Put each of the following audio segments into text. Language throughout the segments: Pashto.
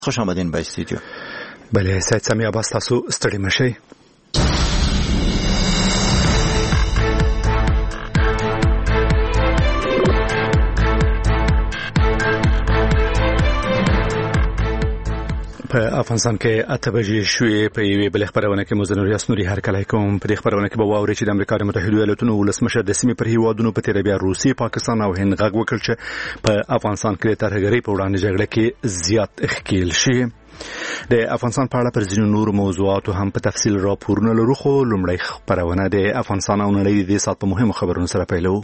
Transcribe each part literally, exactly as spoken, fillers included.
خوش آمدین به استودیو. بله سید سمی عباس، تاسو ستړي مشئ. په افغانستان کې اته بجې شوې. په یوې بلې خبرونه کې مزنور یاسنوري هرکلی کوم. په دې خبرونه کې به واورئ چې د امریکا د متحده ایالاتونو ولسمشر د سیمې پر هیوادونو په تیره بیا روسیې، پاکستان او هند غږ وکړ چې په افغانستان کې د ترهګرۍ په وړاندې جګړه کې زیات ښکېل شي. د افغانستان په اړه پر ځینو نورو موضوعاتو هم په تفصیل راپورونه لرو، خو لومړی خبرونه د افغانستان او نړۍ د دې ساعت په مهمو خبرونو سره پیلوو.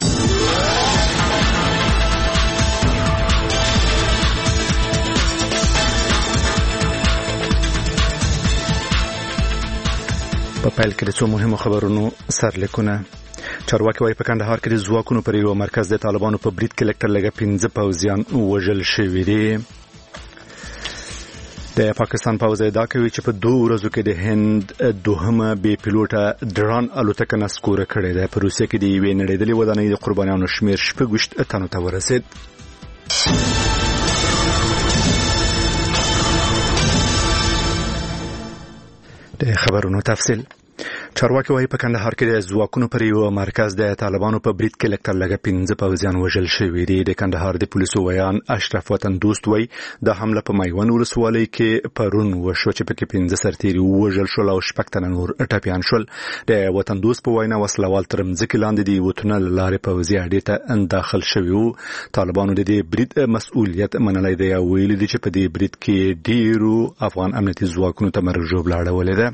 په پیل کې د څو مهمو خبرونو سرلیکونه. چارواکي وايي په کندهار کې د ځواکونو پر یو مرکز د طالبانو په برید کې لکټر لګه پنځه پوځیان وژل شوي دي. د پاکستان پوځ ادعا کوي چې په دوه ورځو کې د هند دوهمه بې پیلوټه ډرون الوتکه نسکوره کړې ده. په روسیې کې د یوې نړیدلې ودانۍ د قربانیانو شمېر شپږ ویشت تنو ته ورسېد. د خبرونو تفصیل. چارواکي وايي په کندهار کې د ځواکونو پر یو مرکز د طالبانو په برید کې لکټر لګه پنځه پوځیان وژل شوي دي. د کندهار د پولیسو ویان اشرف وطن دوست وايي د حمله په میوند ولسوالۍ کې پرون وشو چې پکې پنځه سرتیري وژل شول او شپږ تنه نور ټپیان شول. د وطن دوست په وینا وسلوال تر مځکې لاندې د یو تونل لارې پوځي اډې ته داخل شوي وو. طالبانو د دې برید مسؤلیت منلی دی او ویلي دي چې په دې برید کې ډیرو افغان امنیتي ځواکونو ته مرګ ژوبله اړولې ده.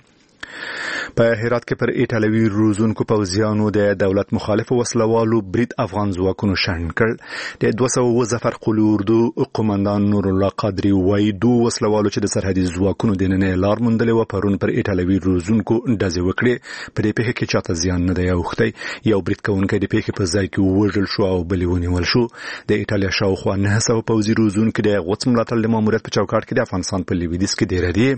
په هرات کې پر ایټالوي روزونکو پوځیانو د دولت مخالف وسلوالو برید افغان ځواکونو شنډ کړ. د دوه سوه اووه ظفر قلي اردو قومندان نور الله قادري وايي دوه وسلوالو چې د سرحدي ځواکونو دننه لار موندلې و پرون پر ایټالوي روزونکو ډزې وکړې. په دې پیښه کې چاته زیان نه دی اوښتی. یو برید کوونکی د پیښې په ځای کې ووژل شو او بل ونیول شو. د ایټالیا شاوخوا نه سوه پوځي روزونکي د غوڅ ملاتړ د ماموریت په چوکاټ کې د افغانستان په لویدیځ کې دېره دي.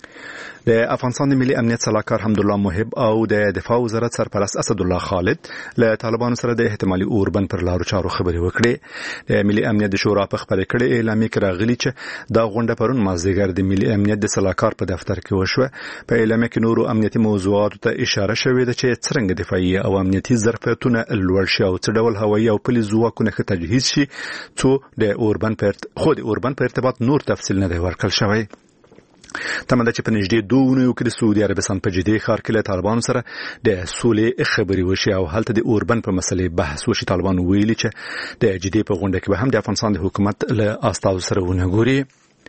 د افغانستان د ملي امنیت صلاحکار حمدالله محب او د دفاع وزارت سرپرست اسدالله خالد له طالبانو سره د احتمالي اوربند پر لارو چارو خبرې وکړې. د ملي امنیت د شورا په خبرې کړې اعلامیه کې راغلي چې دا غونډه پرون مازدیګر د ملي امنیت د صلاحکار په دفتر کې وشوه. په اعلامیه کې نورو امنیتي موضوعاتو ته اشاره شوې ده چې څرنګه دفاعي او امنیتي ظرفیتونه لوړ شي او څه ډول هوایي او پلي ځواکونه ښه تجهیز شي. څو د اوربند په خو د اوربند په ارتباط نور تفصیل نه دی ورکړل شوی. تمه ده چې په نږدې دوه اونیو کې د سعودي عربستان په جدي ښار کې له طالبانو سره د سولې خبرې وشي او هلته د اوربند په مسلې بحث وشي. طالبانو ویلي چې د جدي په غونډه کې به هم د افغانستان د حکومت له استازو سره ونه ګوري.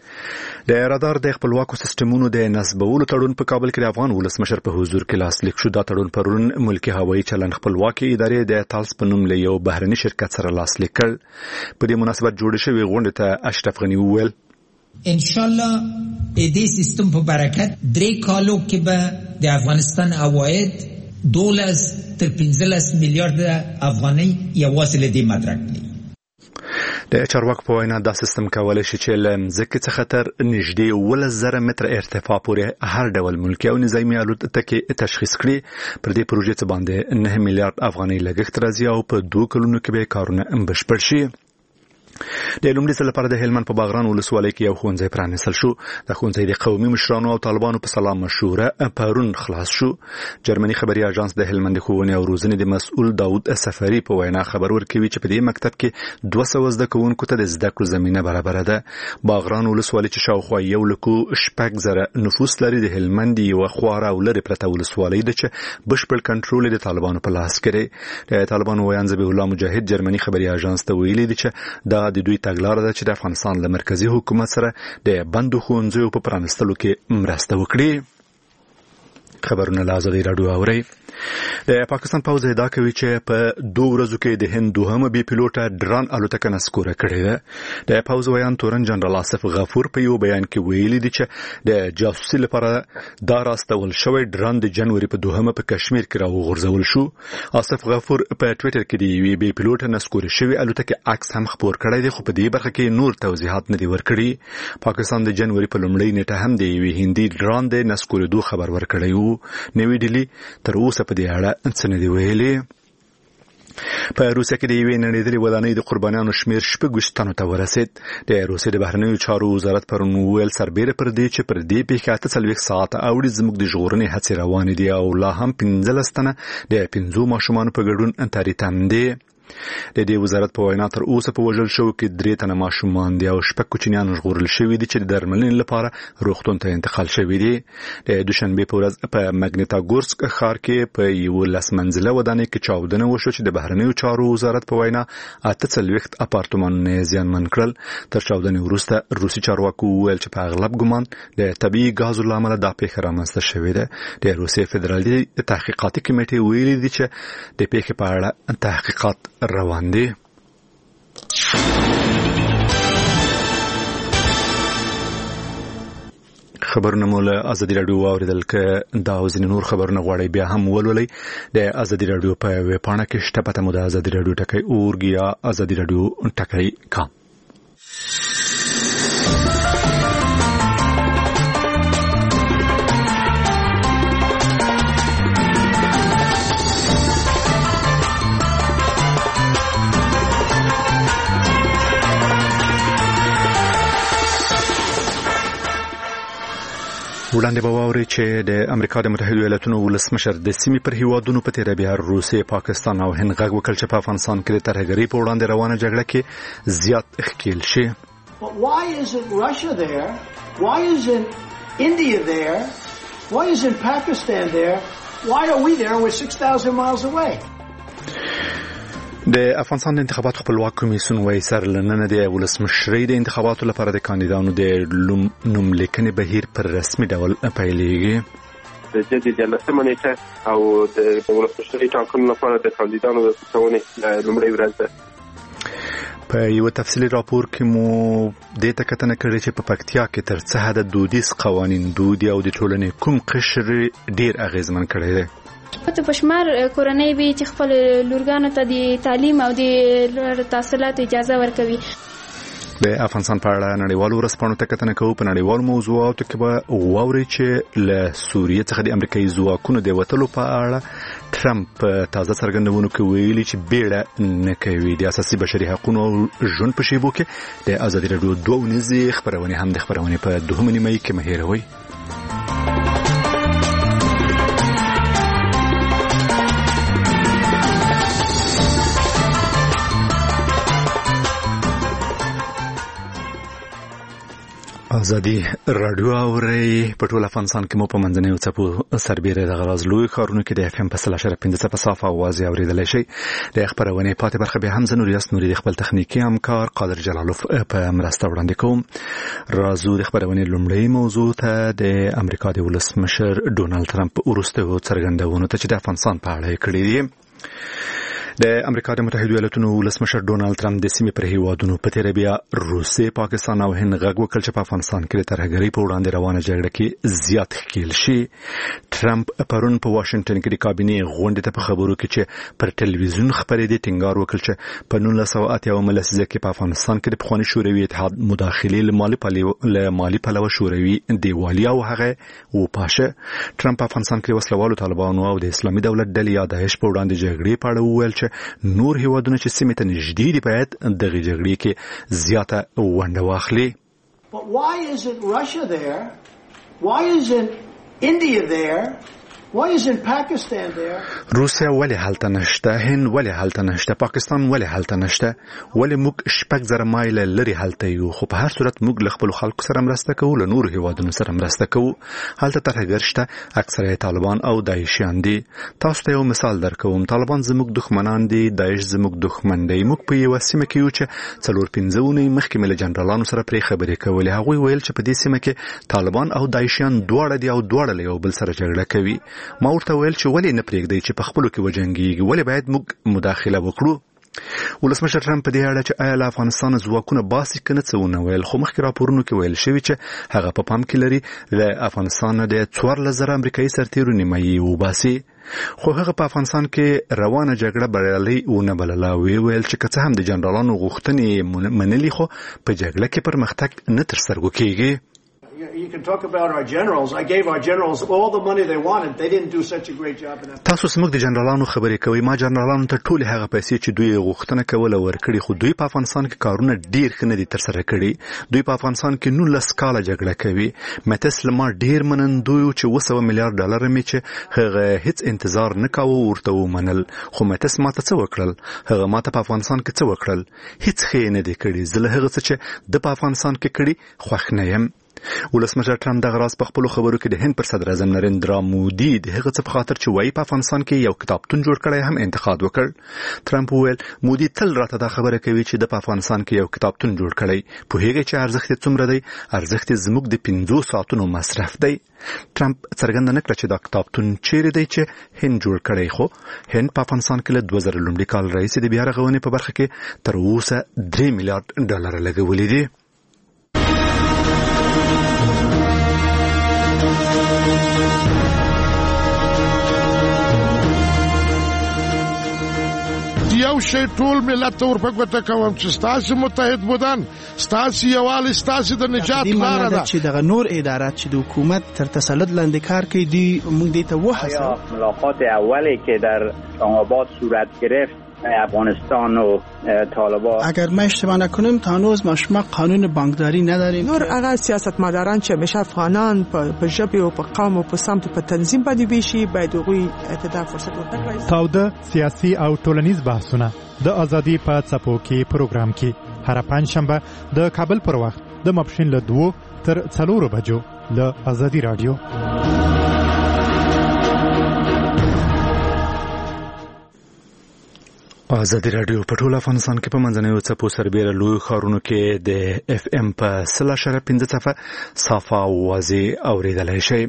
د رادار د خپلواکو سیستمونو د نصبولو تړون په کابل کې د افغان ولسمشر په حضور کې لاسلیک شو. دا تړون پرون ملکی هوایي چلن خپلواکي ادارې د تالس په نوم له یو بهرني شرکت سره لاسلیک کړ. په دې مناسبت جوړ شوی غونډه ته اشرف غنی وویل انشالله دې سیستم په برکت درې کالو کې به د افغانستان عواید دولس تر پنځلس میلیارډ افغانۍ یوازې له دې مدرک دي. د چارواکو په وینا دا سیستم کولی شي چې له مځکې څخه تر نږدې اوولس زره متره ارتفاع پورې هر ډول ملکي او نظامي الوتکې تشخیص کړي. پر دې پروژې څه باندې نه میلیارډ افغانۍ لګښت راځي او په دوه کلونو کې به کارونه بشپړ شي. د لومړي ځل لپاره د هلمند په باغران ولسوالۍ کې یو ښوونځی پرانیستل شو. د ښوونځي د قومي مشرانو او طالبانو په سلا مشوره پرون خلاص شو. جرمني خبري اژانس د هلمند ښوونې او روزنې د مسؤل داود سفری په وینا خبر ورکوي چې په دې مکتب کې دوه سوه زده کوونکو ته د زده کړو زمینه برابره ده. باغران ولسوالۍ چې شاوخوا یو لکو شپږ زره نفوس لري د هلمند یوه خواره او لرې پرته ولسوالۍ ده چې بشپړ کنټرول د طالبانو په لاس کې دی. د طالبانو ویان ذبیح الله مجاهد جرمني خبري اژانس ته ویلي دي چې دا د دوی تګلاره ده چې د افغانستان له مرکزی حکومت سره د بندو ښوونځیو په پرانیستلو کې مرسته وکړي. خبرونه له ازادي راډیو اورئ. د پاکستان پوځ ادعا کوي چې په دوه ورځو کې د هند دوهمه بې پیلوټه ډرون الوتکه نسکوره کړې ده. د پوځ ویان تورن جنرال آصف غفور په یو بیان کې ویلي دي چې د جاسوسي لپاره دا راستول شوی ډرون د جنوري په دوهمه په کشمیر کې راوغورځول شو. آصف غفور په ټویټر کې د یوې بې پیلوټه نسکوره شوی الوتکې عکس هم خپور کړی دی، خو په دې برخه کې نور توضیحات نه دي ورکړي. پاکستان د جنوري په لومړۍ نیټه هم د یوې هندي ډرون د نسکورېدو خبر ورکړی و. نوې ډیلي تر اوسه په دې اړه څه نه دی ویلي. په روسیه کې د یوې نړیدلې ودانۍ د قربانیانو شمېر شپږ تنو ته ورسید. د روسیې د بهرنیو چارو وزارت پرون وویل سربېره پر دې چې پر دې پیښې اته څلوېښت ساعته اوړي زموږ د ژغورنې هڅې روانې دي او لا هم پنځلس تنه د پنځو ماشومانو په ګډون تاریتم دي. د دې وزارت په وینا تر اوسه په وژل شوو کې درې تنه ماشومان دي او شپږ کوچنیان ژغورل شوي دي چې د درملنې لپاره روغتون ته انتقال شوي دي. د دوشنبې په ورځ په مګنیټاګورسک ښار کې په یولس منزله ودانۍ کې چاودنه وشوه چې د بهرنیو چارو وزارت په وینا اته څلوېښت اپارتمانونه یې زیانمن کړل. تر چاودنې وروسته روسي چارواکو وویل چې په اغلب ګمان د طبیعي ګازو له امله دا پیښه رامنځته شوې ده. د روسیې فدرالي تحقیقاتي کمیټې ویلي دي چې د پیښې په اړه تحقیقات روان دي. خبرونه مو له ازادي راډیو واوریدل که دا او ځینې نور خبرونه غواړئ بیا هم ولولئ د ازادي راډیو په ویب پاڼه کې شته. پته مو د ازادي راډیو ټکی اورګ یا ازادي راډیو ټکی کام. وړاندې به واورئ چې د امریکا د متحده ایالاتونو ولسمشر د سیمې پر هیوادونو په تیره بیا روسیې، پاکستان او هند غږ وکړ چې په افغانستان کې د ترهګرۍ په وړاندې روانه جګړه کې زیات ښکیل شي. Why isn't Russia there? Why isn't India there? Why isn't Pakistan there? Why are we there? We're six thousand miles away. د افغانستان د انتخاباتو خپلواک کمیسیون وايي سرلننه د ولسمشرۍ د انتخاباتو لپاره د کاندیدانو د نوملیکنې بهیر پر رسمي ډول پیلېږي. د جدي جلسه منېټه او د ولسمشرۍ ټاکنو لپاره د کاندیدانو د څونې لومړۍ ورځ ده. په یو تفصیلي راپور کې مو د ته کتنه کړې چې په پکتیا کې تر څه حد دودیز قوانین دودي او د ټولنې کوم قشر ډیر اغیزمن کړی دی. ته پښمار کورنۍ به چې خپل لورګانو ته د تعلیم او د تحصیلاتو اجازه ورکوي. د افغانستان په اړه نړیوالو ورځپاڼو ته کتنه کوو. په نړیوالو موضوعاتو کې به واورئ چې له سوریې څخه د امریکایي ځواکونو د وتلو په اړه ټرمپ تازه څرګندونو کې ویلي چې بیړه نه کوي. د اساسي بشري حقوقو او ژوند په شیبو کې د ازادي راډیو دوه ونیزې خبرونه هم د خبرونه په دوهمه نیمه کې مهیروي. ازادي راډیو اوري په ټول افغانستان کې مو په منځنیو څپو سربېره د غراز لوی ښارونو کې د اف ام په سل اشاره پنځه په صافه आवाज اوریدلای شي. د خبرونه پاتې برخه به هم زنور یاس نوري خپل تخنیکی همکار قادر جلالوف په مرسته وړاندې کوم. رازو د خبرونه لومړی موضوع ته د امریکا د ولسمشر ډونالد ترامپ ورسته څرګندونه ته چې د افغانستان په اړه کړی دی. د امریکا د متحده ایالاتونو ولسمشر ډونالد ترامپ د سیمې پر هیوادونو په تیره بیا روسیې، پاکستان او هند غږ وکړ چې په افغانستان کې د ترهګرۍ په وړاندې روانه جګړه کې زیات ښکیل شي. ترامپ پرون په واشنگټن کې د کابینې غونډې ته په خبرو کې چې پر ټلویزیون خبرې د ټینګار وکړ چې په نولس سوه اته اویا لسیزه کې په افغانستان کې د پخواني شوروي اتحاد مداخلې له مالي پلوه له مالي پلوه شوروي دیوالیا او هغه وپاشه. ترامپ په افغانستان کې وسلوالو طالبانو او د اسلامي دولت ډلې یا داعش په وړاندې جګړې په اړه وویل چې نور هیوادونه چې سیمې ته نږدې دي باید دغه جګړې کې زیاته ونډه واخلي. But why isn't Russia there? Why isn't India there? Why isn't Pakistan there? روسیا ولې هلته نشته؟ هند ولې هلته نشته؟ پاکستان ولې هلته نشته؟ ولې موږ شپږ زره مایله لري هلته یو؟ خو په هر صورت موږ له خپل خلکو سره مرسته کوو، له نور هیوادونو سره مرسته کوو. هلته ترهګر شته، اکثره طالبان او داعشیان دي. تاسو ته یو مثال درکوم. طالبان زموږ دښمنان دي، داعش زموږ دښمن دی. موږ په یو سیمه کې یو چې څلور پنځه ونې مخکې مل جنرالانو سره پرې خبرې کولې. هغوی ویل چې په دې سیمه کې طالبان او داعشیان دواړه دي او دواړه له یو بل سره جګړه کوي. ما ورته ویل چې ولې نه پرېږدئ چې په خپلو کې وجنګېږي؟ ولې باید موږ مداخله وکړو؟ ولسمشر ترامپ په دې اړه چې آیا له افغانستان ځواکونه باسي که نه څه ونه ویل، خو مخکې راپورونو کې ویل شوي چې هغه په پام کې لري له افغانستان د څوارلس زره امریکایي سرتیرو نیمایي وباسي. خو هغه په افغانستان کې روانه جګړه بریالۍ ونه بلله. وی ویل چې که څه هم د جنرالانو غوښتنې منلي، خو په جګړه کې پرمختګ نه ترسره کېږي. You can talk about our generals. I gave our generals all the money they wanted. They didn't do such a great job in that. تاسو سمګ د جنرالانو خبرې کوي. ما جنرالانو ته ټول هغه پیسې چې دوی غوښتنه کوله ورکړي، خو دوی په افغانستان کې کارونه ډیر ښه نه دي ترسره کړي. دوی په افغانستان کې نولس کاله جګړه کوي. متس لما ډیر منندوی چې اوه سوه میلیارډ ډالر مې چې هغه هیڅ انتظار نه کاوه ورته ومنل. خو متس ماته څه وکړل؟ هغه ماته په افغانستان کې څه وکړل؟ هیڅ ښه نه دي کړي. زه له هغه څه چې د په افغانستان کې کړي خوښ نه یم. ولسمشر ټرمپ دغه راز په خپلو خبرو کې د هند پر صدر اعظم نریندرا مودي د هغه څه په خاطر چې وایي په افغانستان کې یو کتابتون جوړ کړی هم انتقاد وکړ. ټرمپ وویل مودي تل راته دا خبره کوي چې د په افغانستان کې یو کتابتون جوړ کړی. پوهیږي چې ارزښت یې څومره دی؟ ارزښت یې زموږ د پنځو ساعتونو مصرف دی. ټرمپ څرګنده نه کړه چې دا کتابتون چیرې دی چې هند جوړ کړی. خو هند په افغانستان کې له دوه زره لومړي کال راهیسې د بیا رغونې په برخه کې تر اوسه درې میلیارډ ډالر لګولي دي. یو شی ټول ملت ته ورپګوته کوم چې ستاسو متحد بودن، ستاسو یووالی، ستاسو د نجات لاره ده. چې دغه نور ادارات چې د حکومت تر تسلط لاندې کار کوي دی موږ دې ته وحسه. ملاقات اولی که در آباد صورت گرفت افغانستان و طالبان، اگر ما اشتباه نکنم تا هنوز ما شما قانون بانکداری نداریم. نور هغه سیاستمداران چې همیشه افغانان په ژبه او په قوم او په سمت په تنظیم باندې ویشي باید هغوی ته فرصت ورکړي. تاوده سیاسي او ټولنیز بحثونه د ازادي په څپو کې پروګرام کې هر پنځشنبه د کابل پر وخت د ماپښین له دوه تر څلورو بجو له ازادي رادیو. ازادي رادیو په ټول افغانستان کې په منځنیو څپو سربېره لوی ښارونو کې د اف ام په سل اشاره پنځه صفه صافه واضح اورېدلی شئ.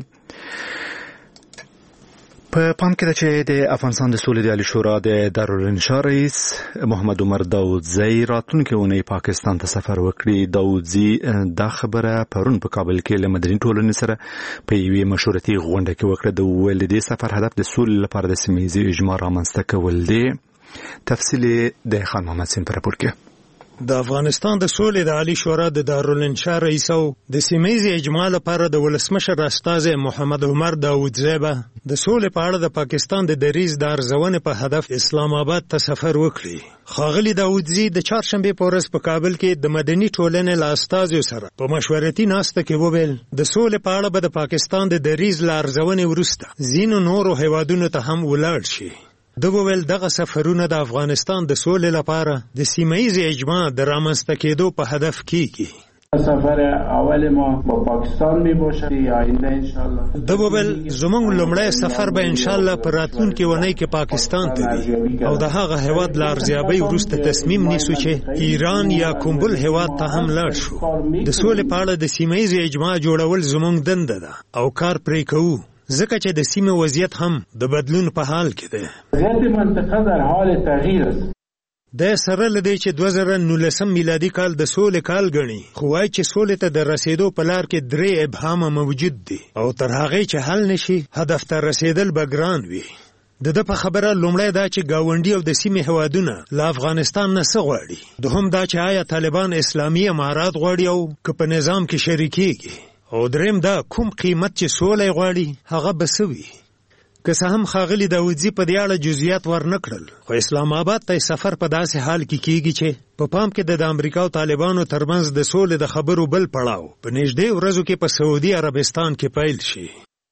په پام کې ده چې د افغانستان د سولې د عالي شورا د دارالانشا رئیس محمد عمر داودزی راتلونکې اونۍ پاکستان ته سفر وکړي. داودزی دا خبره پرون په کابل کې له مدني ټولنې سره په یوې مشورتي غونډه کې وکړه. د ویل د دې سفر هدف د سولې لپاره د سیمه ییزې اجماع رامنځته کول دی. تفصیل د خان محمد سیم پر راپور کې. د افغانستان د سولې د عالی شورا د دارالانشا رئیس او د سیمه ییزې اجماع لپاره د ولسمشر استازی محمد عمر داودزی به د سولې په اړه د پاکستان د دریځ د ارزونې په هدف اسلام آباد ته سفر وکړي. ښاغلي داودزی د چهارشنبې په ورځ په کابل کې د مدني ټولنې له استازیو سره په مشورتي ناسته کې وویل د سولې په اړه به د پاکستان د دریځ له ارزونې وروسته ځینو نورو هیوادونو ته هم ولاړ شي. د وویل دغه سفرونه د افغانستان د سولې لپاره د سیمه ییزې اجماع د رامنځته کېدو په هدف کېږي. سفر اول ما با پاکستان می باشه یا آینده ان شاء الله. د وویل زموږ لومړی سفر به ان شاء الله په راتلونکي اونۍ کې پاکستان ته وي او د هغه هیواد له ارزیابۍ وروسته تصمیم نیسو چې ایران یا کوم بل هیواد ته هم لاړ شو. د سولې په اړه د سیمه ییزې اجماع جوړول زموږ دنده ده او کار پرې کوو ځکه چې د سیمې وضعیت هم د بدلون په حال کې دی. وضعیت منطقه در حال تغییر است. د سره لدی چې دوه زره نولسم میلادي کال د سولې کال ګڼي، خو وایي چې سولې ته د رسیدو په لار کې درې ابهام موجود دي او تر هغې چې حل نشي هدف ته رسیدل به ګران وي. د ده په خبره لومړی دا چې ګاونډي او د سیمې هیوادونه له افغانستان نه څه غواړي، دوهم دا چې آیا طالبان اسلامي امارات غواړي او که په نظام کې شریکېږي، او دریم دا کوم قیمت چې سوله غواړي هغه به څه وي. که څه هم ښاغلي داودزي په دې اړه جزئیات ورنه کړل، خو اسلام آباد ته سفر په داسې حال کې کېږي چې په پام کې د امریکا او طالبانو ترمنځ د سولې د خبرو بل پړاو په نږدې ورځو کې په سعودي عربستان کې پیل شي.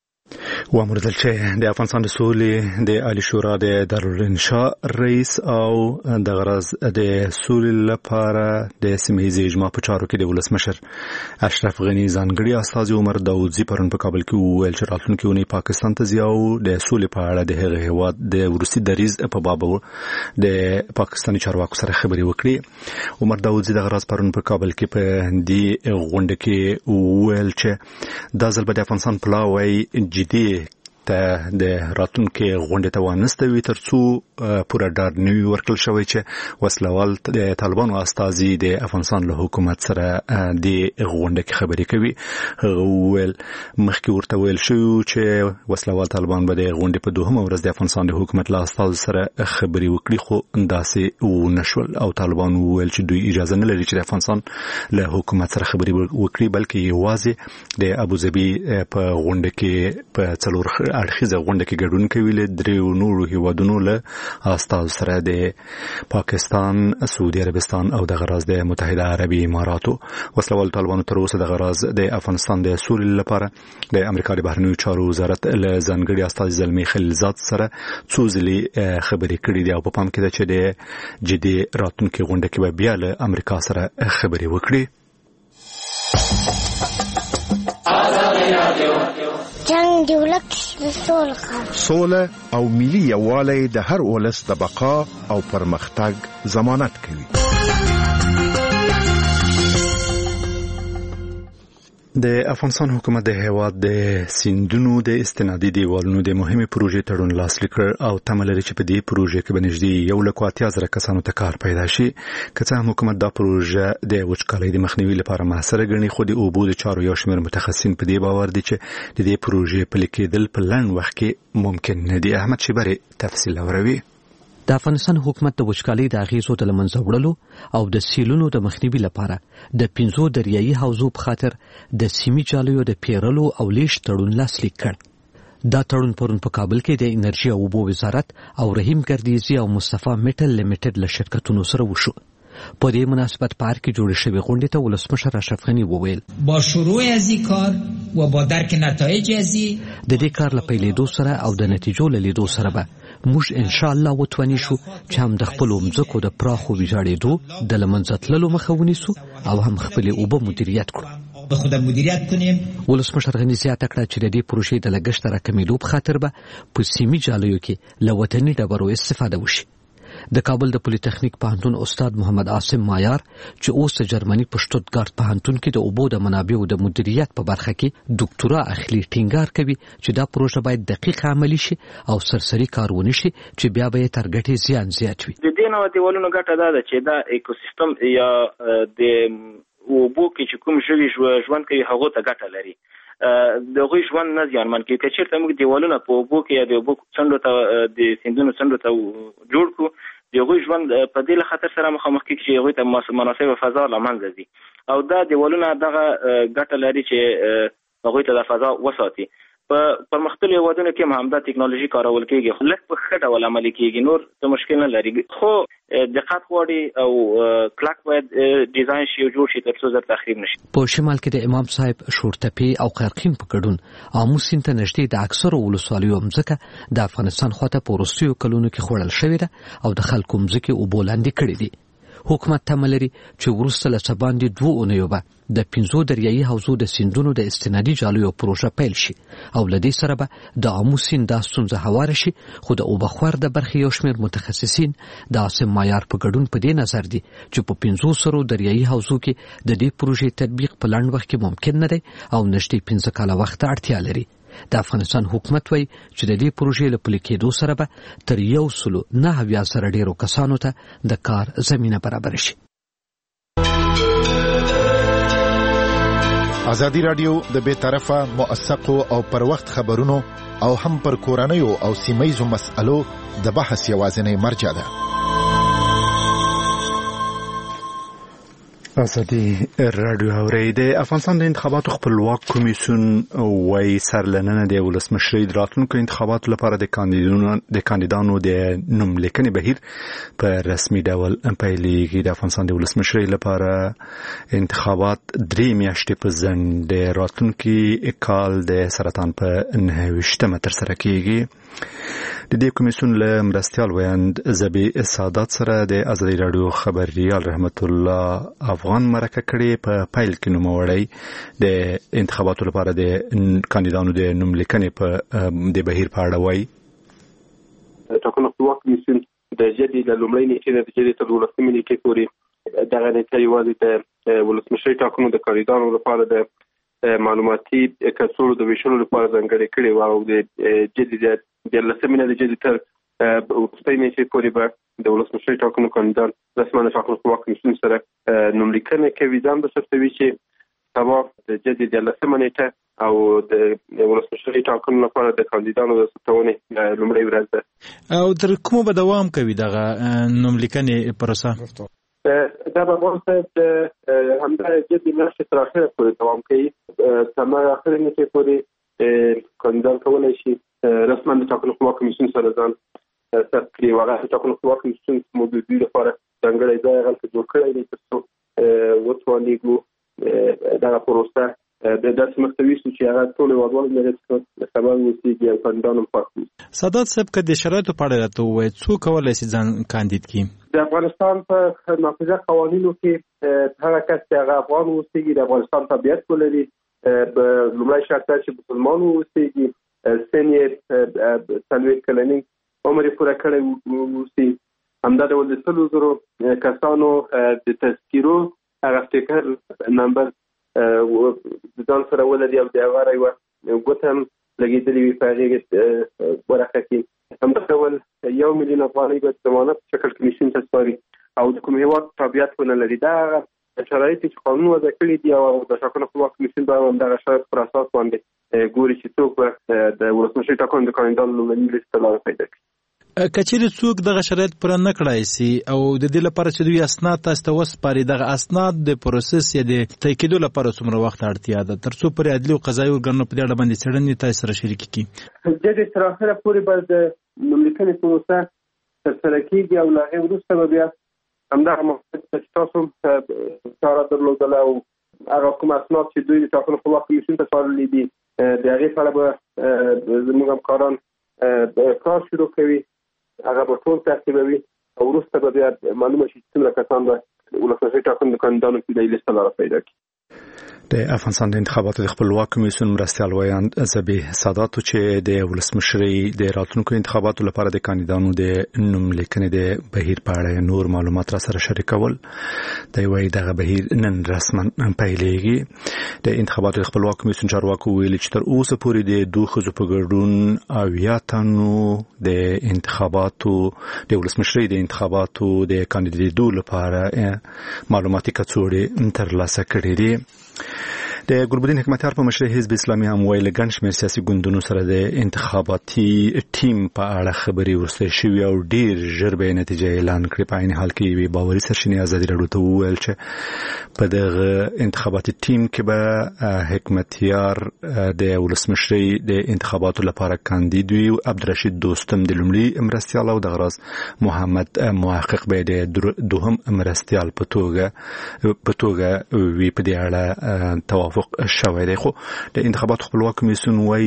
وامردل چې د افغانستان د سولې د عالی شورا د دارالانشا رئیس او د غرض د سولې لپاره د سیمه ییزې اجماع په چارو کې د ولسمشر اشرف غني ځانګړي استازی عمر داودزي پرون په کابل کې وویل چې راتلونکي اونۍ پاکستان ته ځي او د سولې په اړه د هغه هیواد د وروستي دریځ په باب د پاکستاني چارواکو سره خبرې وکړي. عمر داودزي د غرض پرون په کابل کې په دې غونډه کې وویل چې دا ځل به د افغانستان پلاوی جدي ته د راتلونکو غونډې ته وانستوي ترڅو پوره ډاډ نوي ورکړل شوی چې وسلوال د طالبانو استازي د افغانستان له حکومت سره د غونډې کې خبرې کوي. ول مخکې ورته ویل شو چې وسلوال طالبان به د غونډې په دوهمه ورځ د افغانستان د حکومت له استازو سره خبرې وکړي، خو داسې ونشول او طالبان ویل چې دوی اجازه نه لري چې د افغانستان له حکومت سره خبرې وکړي، بلکې یوازې د ابوظبي په غونډه کې په څلور اړخیزه غونډه کې ګډون کوي له دریو نورو هیوادونو له استازو سره د پاکستان، سعودي عربستان او د غراز د متحده عربي اماراتو. وسلوال طالبانو تر اوسه د غراز د افغانستان د سولې لپاره د امریکا د بهرنیو چارو وزارت له ځانګړي استازي زلمي خلیلزاد سره څو ځلې خبرې کړې دي او په پام کې ده چې د جدي راتلونکي غونډه کې به بیا له امریکا سره خبرې وکړي. جنگ دی ولک سول خان سوله او ملي یووالی د هر ولس د بقا او پرمختګ ضمانت کوي. د افغانستان حکومت د هیواد د سیندونو د استنادي دیوالونو د مهمه پروژې تړون لاسلیک کړ او تمه لري چې په دې پروژې کې به نږدې یو لک اتیا زره کسانو ته کار پیدا شي. که څه هم حکومت دا پروژه د وچکالۍ د مخنیوي لپاره محصره ګڼي، خو د اوبو د چارو یو شمېر متخصصین په دې باور دي چې د دې پروژې پلي کېدل په لنډ وخت کې ممکن نه دي. احمد شیبری تفصیل اوروي. د افغانستان حکومت د وچکالۍ د اغیزو د لمنځه وړلو او د سیلونو د مخنیوي لپاره د پنځو دریایي حوزو په خاطر د سیمې جالیو د پیرلو او لیش تړون لاسلیک کړ. دا تړون پرون په کابل کې د انرژي او اوبو وزارت او رحیم ګردیزي او مصطفی میټل لیمیټډ له شرکتونو سره وشو. په دې مناسبت پارک کې جوړ شوی غونډې ته ولسمشر اشرف غنی وویل با شروع از این کار و با درک نتایج از د دې کار له پیلېدو سره او د نتیجو له لیدو سره به موږ ان شاء الله وتونی شو چې هم د خپل مځکو د پراخو ویجاړېدو د لمنځه تللو مخه ونیسو او هم خپل اوبه مدیریت کړو. به خود مدیریت کنیم. ولسمشر غنی زیاته کړه چې د دې پروژې د لګښت راکمېدو په خاطر به په سیمې جالیو کې له وطني ډبرو استفاده وشي. د کابل د پولی تخنیک پوهنتون استاد محمد عاصم مایار چې اوس د جرمني په شټوتګارت پوهنتون کې د اوبو د منابعو د مدیریت په برخه کې ډاکټورا اخلي ټینګار کوي چې دا پروژه باید دقیق عملی شي او سرسري کارونه شي چې بیا به تر ګټې زیان زیات وي. د دې نو دیوالونو ګټه دا ده چې دا ایکوسیستم یا د اوبو کې چې کوم ژوي ژوند کوي هغه ته ګټه لري. د غوي ژوند نه ځانمن کوي. که چېرته موږ دیوالونه په اوبو کې یا د اوبو څنډو ته د سیندونو څنډو ته جوړ کړو، د غوي ژوند په دې خاطر سره مخامخ کیږي چې هغه ته مناسبه فضا لمنځه ځي او دا دیوالونه دغه ګټه لري چې هغه ته د فضا وساتي. په پرمختللو هیوادونو کې هم دا ټکنالوژي کارول کیږي، خو لږ په ښه ډول عملي کیږي، نور څه مشکل نه لري، خو دقت غواړي او کلک باید ډیزاین شي او جوړ شي ترڅو زر تخریب نشي. په شمال کې د امام صاحب شورتپی او قرقین په ګډون امو سیند ته نږدې د اکثرو ولسوالیو مځکه د افغانستان خواته په وروستیو کلونو کې خوړل شوې ده او د خلکو مځکې اوبو لاندې کړې دي. حکومت تمه لري چې وروسته له څه باندې دوه اونیو به د پنځو دریایي حوزو د سیندونو د استنادي جالیو پروژه پیل شي او له دې سره به د امو سیند دا ستونزه هواره شي. خو د اوبخور د برخې یو شمېر متخصصین د عاصم مایار په ګډون په دې نظر دي چې په پنځو سرو دریایي حوزو کې د دې پروژې تطبیق په لنډ وخت کې ممکن نه دی او نږدې پنځه کاله وخت اړتیا لري. د افغانستان حکومت وایي چې د دې پروژې له پلي کېدو سره به تر یو سلو نه اویا زره ډېرو کسانو ته د کار زمینه برابر شي. ازادي راډیو د بې طرفه موثقو او پر وخت خبرونو او هم پر کورنیو او سیمه‌یزو مسألو د بحث یوازینی مرجع ده. ازادي راډیو اوري. د افغانستان د انتخاباتو خپلواک کمیسیون وايي سرلننه د ولسمشرۍ د راتلونکو انتخاباتو لپاره د کاندیدانو د کاندیدانو د نوم لیکنې بهیر په رسمي ډول پیلېږي. د افغانستان د ولسمشرۍ لپاره انتخابات درې میاشتې په ځنډ د راتلونکي کال د سرطان په نهه ویشتمه ترسره کیږي. د دې کمیسیون له مرستیال ویاند زبی سعادت سره د ازادي راډیو خبريال رحمت الله افغان مرکه کړي. په پایل کې نوموړی د انتخاباتو لپاره د کاندیدانو د نوم لیکنې په د بهیر په اړه وایي. ټاکنو خپلواک کمیسیون د جدي د لومړۍ نیټې د جدي تر ولسمې نیټې پورې دغه نیټه یوازې د ولسمشرۍ ټاکنو د کاندیدانو لپاره د معلوماتي کڅوړو د ویشلو لپاره ځانګړې کړې وه او د جدي د دیارلسمې نه د جدي تر وروستۍ نیټې پورې به د ولسمشرۍ ټاکنو کاندیدان رسما د ټاکنو خپلواک کمیسیون سره نوملیکنه کوي. ځان به ثبتوي چې سبا د جدي دیارلسمه نیټه او د ولسمشرۍ ټاکنو لپاره د کاندیدانو د ثبتونې لومړۍ ورځ ده. او تر کومه به دوام کوي دغه نوملیکنې پروسه؟ دا به افغان د همدا جدي میاشتې تر اخره پورې دوام کوي. تر هغه اخرې نیټې پورې کاندیدان کولی شي رسما د ټاکنو خپلواک کمیسیون سره ځان ثبت کړي. هغه د ټاکنو خپلواک کمیسیون موضوع دوی لپاره ځانګړی ځای هغلته جوړ کړی دی تر څو وتوانېږو دغه پروسه د داسې مخته ویسو چې هغه ټول هېوادوالو ملت څخه خبر واوسېږي او کاندیدان هم خوښ وي. سادات صاحب که د شرایطو په اړه راته ووایي څوک کولی شي ځان کاندید کړي؟ د افغانستان په نافذه قوانینو کې هغه کس چې هغه افغان اوسېږي د افغانستان طبیعت ولري لومړی شرط دا چې مسلمان واوسېږي سن یې څلوېښت کلنۍ عمر یې پوره کړی واوسي. همدا ډول د سلو زرو کسانو د تذکیرو هغه سټیکر نمبر ځان سره ولري او د هغه یوه ګوته هم لګېدلې وي په هغې ورقه کې. همدا ډول یو میلیون افغانۍ به ضمانت شکل کمیسیون ته سپاري او د کوم هېواد تابعیت ونه لري. دا هغه شرایط چې قانون وضع کړي دي او د ټاکنو خپلواک کمیسیون به همدغه شرایط پر اساس باندې ګوري چې څوک به د ولسمشرۍ ټاکنو د کاندیدانو لومړني لیست ته لاره پیدا کړي. که چیرې څوک دغه شرایط پوره نه کړای سي او د دې لپاره چې دوی اسناد تاسو ته وسپاري دغه اسناد د پروسس یا د طی کېدو لپاره څومره وخت اړتیا ده تر څو پورې عدلي او قضایي ارګانونه په دې اړه باندې څېړنې تاسو سره شریکې کړي؟ جدي تر اخره پورې به د نوملیکنې پروسه ترسره کېږي او له هغې وروسته به بیا همدغه مقصد چې تاسو چاره درلودله او هغه کوم اسناد چې دوی د ټاکنو خپلواک کمیسیون ته سپارلي دي د هغې په اړه به زموږ همکاران کار شروع کوي. هغه به ټول تعقیبوي او وروسته به بیا معلومه شي چې څومره کسان به ولسمشرۍ ټاکنو د کاندیدانو کې د لیست ته لاره پیدا کړي. د افغانستان د انتخاباتو د خپلواک کمیسیون مرستیال ویاند ذبیح سادات چې د ولسمشرۍ د راتلونکو انتخاباتو لپاره د کاندیدانو د نوملیکنې د بهیر په اړه نور معلومات را سره شریکول. دی وايي دغه بهیر نن رسما پیلېږي. د انتخاباتو د خپلواک کمیسیون چارواکو ویلي چې تر اوسه پورې د دوه ښځو په ګډون اویا تنو د انتخاباتو د ولسمشرۍ د انتخاباتو د کاندیدېدو لپاره معلوماتي کڅوړې ترلاسه کړې دي. د ګلبدین حکمتیار په مشرۍ حزب اسلامي هم ویل ګڼ شمېر سیاسي ګوندونو سره د انتخاباتي ټیم په اړه خبرې وروسته شوي او ډېر ژر به یې نتیجه اعلان کړي. په عین حال کې یوې باوري سرچینې ازادي راډیو ته وویل چې په دغه انتخاباتي ټیم کې به حکمتیار د ولسمشرۍ د انتخاباتو لپاره کاندید وي. عبدالرشید دوستم د لومړي مرستیال او دغه راز محمد محقق به د دوهم مرستیال په توګه په توګه وي. په دې اړه توافق شوی دی. خو د انتخاباتو خپلواک کمیسیون وایي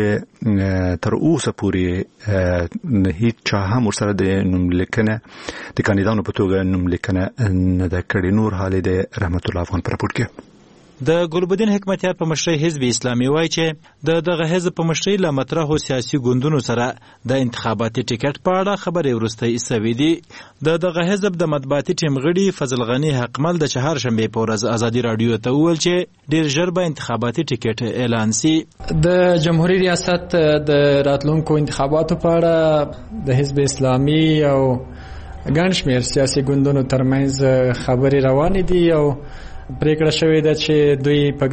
چې تر اوسه پورې هیڅ چا هم ورسره د نوملیکنه د کاندیدانو په توګه نوملیکنه نه ده کړې. نور حال د رحمت الله افغان په راپور کې د ګلبدین حکمتیار په مشرۍ حزب اسلامي وایي چې د دغه حزب په مشرۍ له مطرحو سیاسي ګوندونو سره د انتخاباتي ټیکټ په اړه خبرې وروسته سوي دي. د دغه حزب د مطبوعاتي ټیم غړي فضل غني حقمل د چهارشنبې په ورځ ازادي راډیو ته وویل چې ډېر ژر به انتخاباتي ټیکټ اعلان سي. د جمهوریت ریاست د راتلونکو انتخاباتو په اړه د حزب اسلامي او ګڼ شمېر سیاسي ګوندونو ترمنځ خبرې روانې دي او پریکړه شوې ده چې دوی په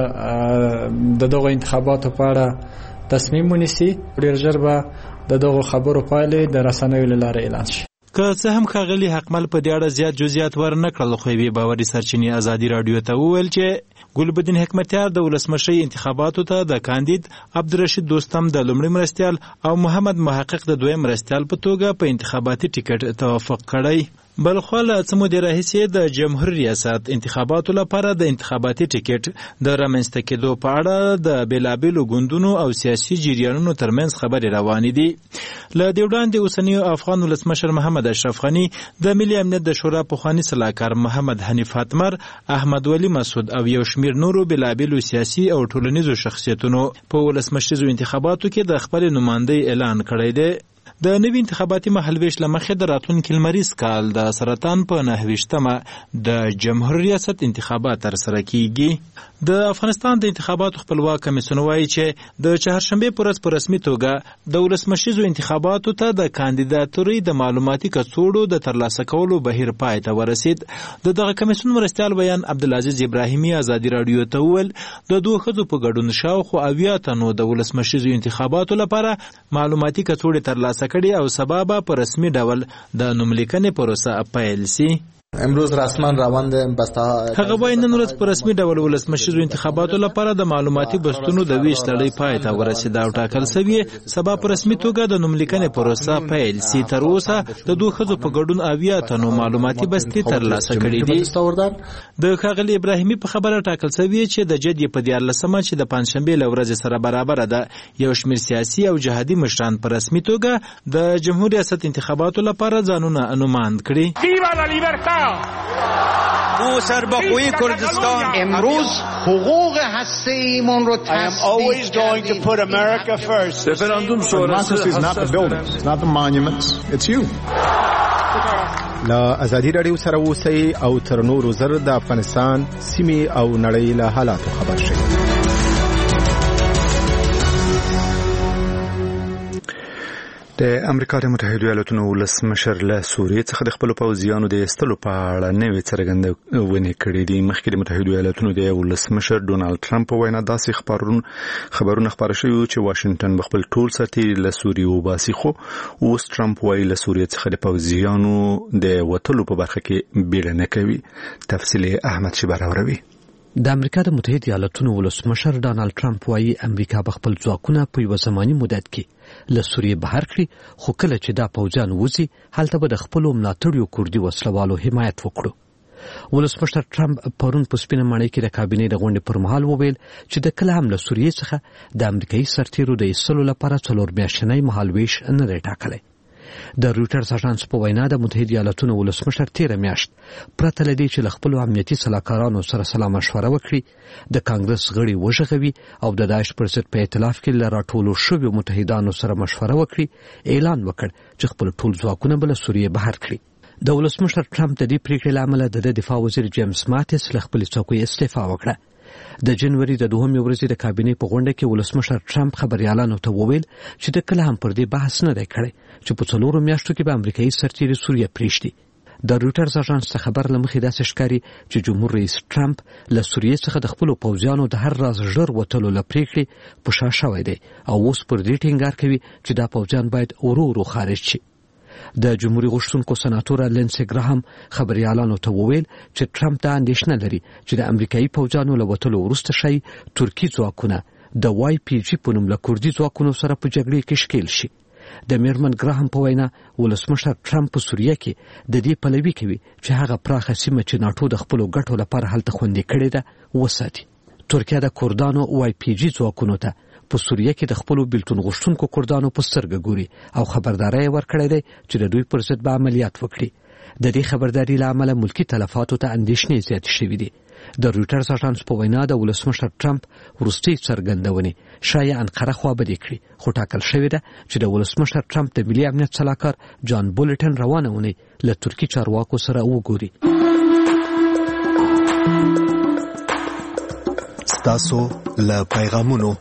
ګډه د دغو انتخاباتو په اړه تصمیم ونیسي. ډېر ژر به د دغو خبرو پایلې د رسنیو له لارې اعلان شي. که څه هم ښاغلي حقمل په دې اړه زیات جزئیات ورنه کړل خو یوې باوري سرچینې ازادي راډیو ته وویل چې ګلبدین حکمتیار د ولسمشرۍ انتخاباتو ته د کاندید عبدالرشید دوستم د لومړي مرستیال او محمد محقق د دویم مرستیال په توګه په انتخاباتي ټیکټ توافق کړی. بلخوا له څه مودې راهیسې د جمهوریت ریاست انتخاباتو لپاره د انتخاباتي ټیکټ د رامنځته کېدو په اړه د بېلابېلو ګوندونو او سیاسي جریانونو ترمنځ خبرې روانې دي. له دې وړاندې اوسني افغان ولسمشر محمد اشرف غني د ملي امنیت د شورا پخواني سلاکار محمد حنیف اتمر، احمد ولی مسعود او یو شمېر نورو بېلابېلو سیاسي او ټولنیزو شخصیتونو په ولسمشریزو انتخاباتو کې د خپل نمایندګۍ اعلان کړی دی. د نوي انتخاباتي مهالویش لمخې د راتلونکي لمریز کال د سرطان په نهه ویشتمه د جمهوریت ریاست انتخابات ترسره کیږي. د افغانستان د انتخاباتو خپلواک کمیسیون وایي چې د چهارشنبې پر ورځ په رسمي توګه د ولسمشریزو انتخاباتو ته د کاندیداتورۍ د معلوماتي کڅوړو د ترلاسه کولو بهیر پای ته ورسید. د دغه کمیسیون مرستیال بیان عبدالعزیز ابراهیمي ازادي راډیو ته وویل د دوه ښځو په ګډون شاوخوا اویا تنو د ولسمشریزو انتخاباتو لپاره معلوماتي کڅوړې ترلاسه کړي او سبا به په رسمي ډول د نوملیکنې پروسه پیل سي. امروز رسما روند بسته هغه وایي نن ورځ په رسمي ډول ولسمشریزو انتخاباتو لپاره د معلوماتي بستونو د ویش لړۍ پای ته ورسېده او ټاکل شوی سبا په رسمي توګه د نوملیکنې پروسه پیل سي. تر اوسه د دوه ښځو په ګډون اویا تنو معلوماتي بستې ترلاسه کړي دي. د ښاغلي ابراهیمي په خبره ټاکل شوی چې د جدي په دیارلسمه چې د پنجشنبې له ورځې سره برابره ده یو شمېر سیاسي او جهادي مشران په رسمي توګه د جمهوریت ریاست انتخاباتو لپاره ځانونه انوماند کړي. ما سرباخوی کردستان امروز حقوق هسته‌ایمون رو تثبیت کردیم. رفراندوم شورای is not the buildings, it's not the monuments, it's you. لا ازادي راډیو سره اوسئ او تر نورو زر د افغانستان سیمې او نړۍ له حالاتو خبر شئ. د امریکا د متحده ایالاتونو ولسمشر له سوریې څخه د خپل پوځیانو د ایستلو په اړه نوې څرګندونې کړې دي. مخکې د متحده ایالاتونو د ولسمشر ډونالد ټرمپ په وینا داسې خبرونه خبرونه خبر شوي چې واشنگټن بخپل ټول سرتیري له سوریې وباسي، خو اوس ټرمپ وایي له سوریې څخه د پوځیانو د وتلو په برخه کې بیړه نه کوي. تفصیل احمد شبر اوروي. د امریکا د متحده ایالاتونو ولسمشر ډانلډ ټرمپ وایي امریکا به خپل ځواکونه په یو زماني مدت کې له سوریې بهر کړي، خو کله چې دا پوځیان وځي هلته به د خپلو ملاتړیو کوردي وسلوالو حمایت وکړو. ولسمشر ټرمپ پرون په سپینه ماڼۍ کې د کابینې د غونډې پر مهال وویل چې د کله هم له سوریې څخه د امریکایي سرتیرو د ایستلو لپاره څلور میاشتنی مهالویش نه دی ټاکلی. د رویټرز اژانس په وینا د متحده ایالاتونو ولسمشر تیره میاشت پرته له دې چې له خپلو امنیتي سلاکارانو سره سلا مشوره وکړي د کانګرس غړي وژغوي او د داعش پر ضد په ائتلاف کې له راټولو شویو متحدانو سره مشوره وکړي، اعلان وکړ چې خپل ټول ځواکونه به له سوریې بهر کړي. د ولسمشر ټرمپ د دې پریکړې له امله د دفاع وزیر جیمز ماتیس له خپلې څوکۍ استعفا وکړه. د جنوري د دوهمې ورځې د کابینې په غونډه کې ولسمشر ټرمپ خبريالانو ته وویل چې د کله هم پر دې بحث نه دی کړی چې په څلورو میاشتو کې به امریکایي سرتیري سوریه پریږدي. د رویټرز اژانس څخه خبر لمخې داسې ښکاري چې جمهور رئیس ټرمپ له سوریې څخه د خپلو پوځیانو د هر راز ژر وتلو له پریکړې په شا شوی دی او اوس پر دې ټینګار کوي چې دا پوځیان باید ورو ورو خارج شي. د جمهوریت غوښتونکو سناتوره لینسي ګراهام خبريالانو ته وویل چې ټرمپ دا اندېښنه لري چې د امریکایي پوځیانو له وتلو وروسته شي ترکی ځواکونه د واي پی جی په نوم له کوردي ځواکونو سره په جګړې کې ښکیل شي. د میرمن ګراهام په وینا ولسمشر ټرمپ په سوریه کې د دې پلوي کوي چې هغه پراخه سیمه چې ناټو د خپلو ګټو لپاره هلته خوندي کړې ده وساتي. ترکیه د کوردانو واي پی جی ځواکونو ته په سوریه کې د خپلو بیلتون غوښتونکو کوردانو په سترګه ګوري او خبرداري ورکړې ده چې د دوی پر ضد به عملیات وکړي. د دې خبرداري له امله ملکی تلفاتو ته اندېښنې زیاتې شوې دي. د رویټرز اژانس په وینا د ولسمشر ټرمپ وروستۍ څرګندونې شایع انقره خوابدې کړي، خو ټاکل شوې ده چې د ولسمشر ټرمپ د ملي امنیت سلاکار جان بولټن روانه اونۍ له ترکی چارواکو سره وګوري. ستاسو له پیغامونو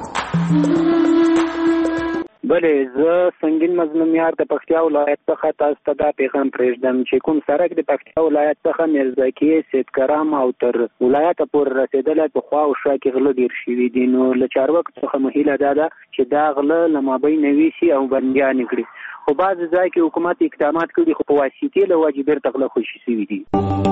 بله زه سنگین مظلومیار د پکتیا ولایت څخه تاسو ته دا پیغام پرېږدم چې کوم سړک د پکتیا ولایت څخه میرزاکي سیدکرام او تر ولایت پورې رسېدلی په خوا او شا کې غله ډېر شوي دي، نو له چارواکو څخه مو هیله دا ده چې دا غله له مابین ویسي او بندیانې کړي، خو بعضې ځای کې حکومت اقدامات کړي خو په واسطې له وجې بیرته غله خوشي شوي دي.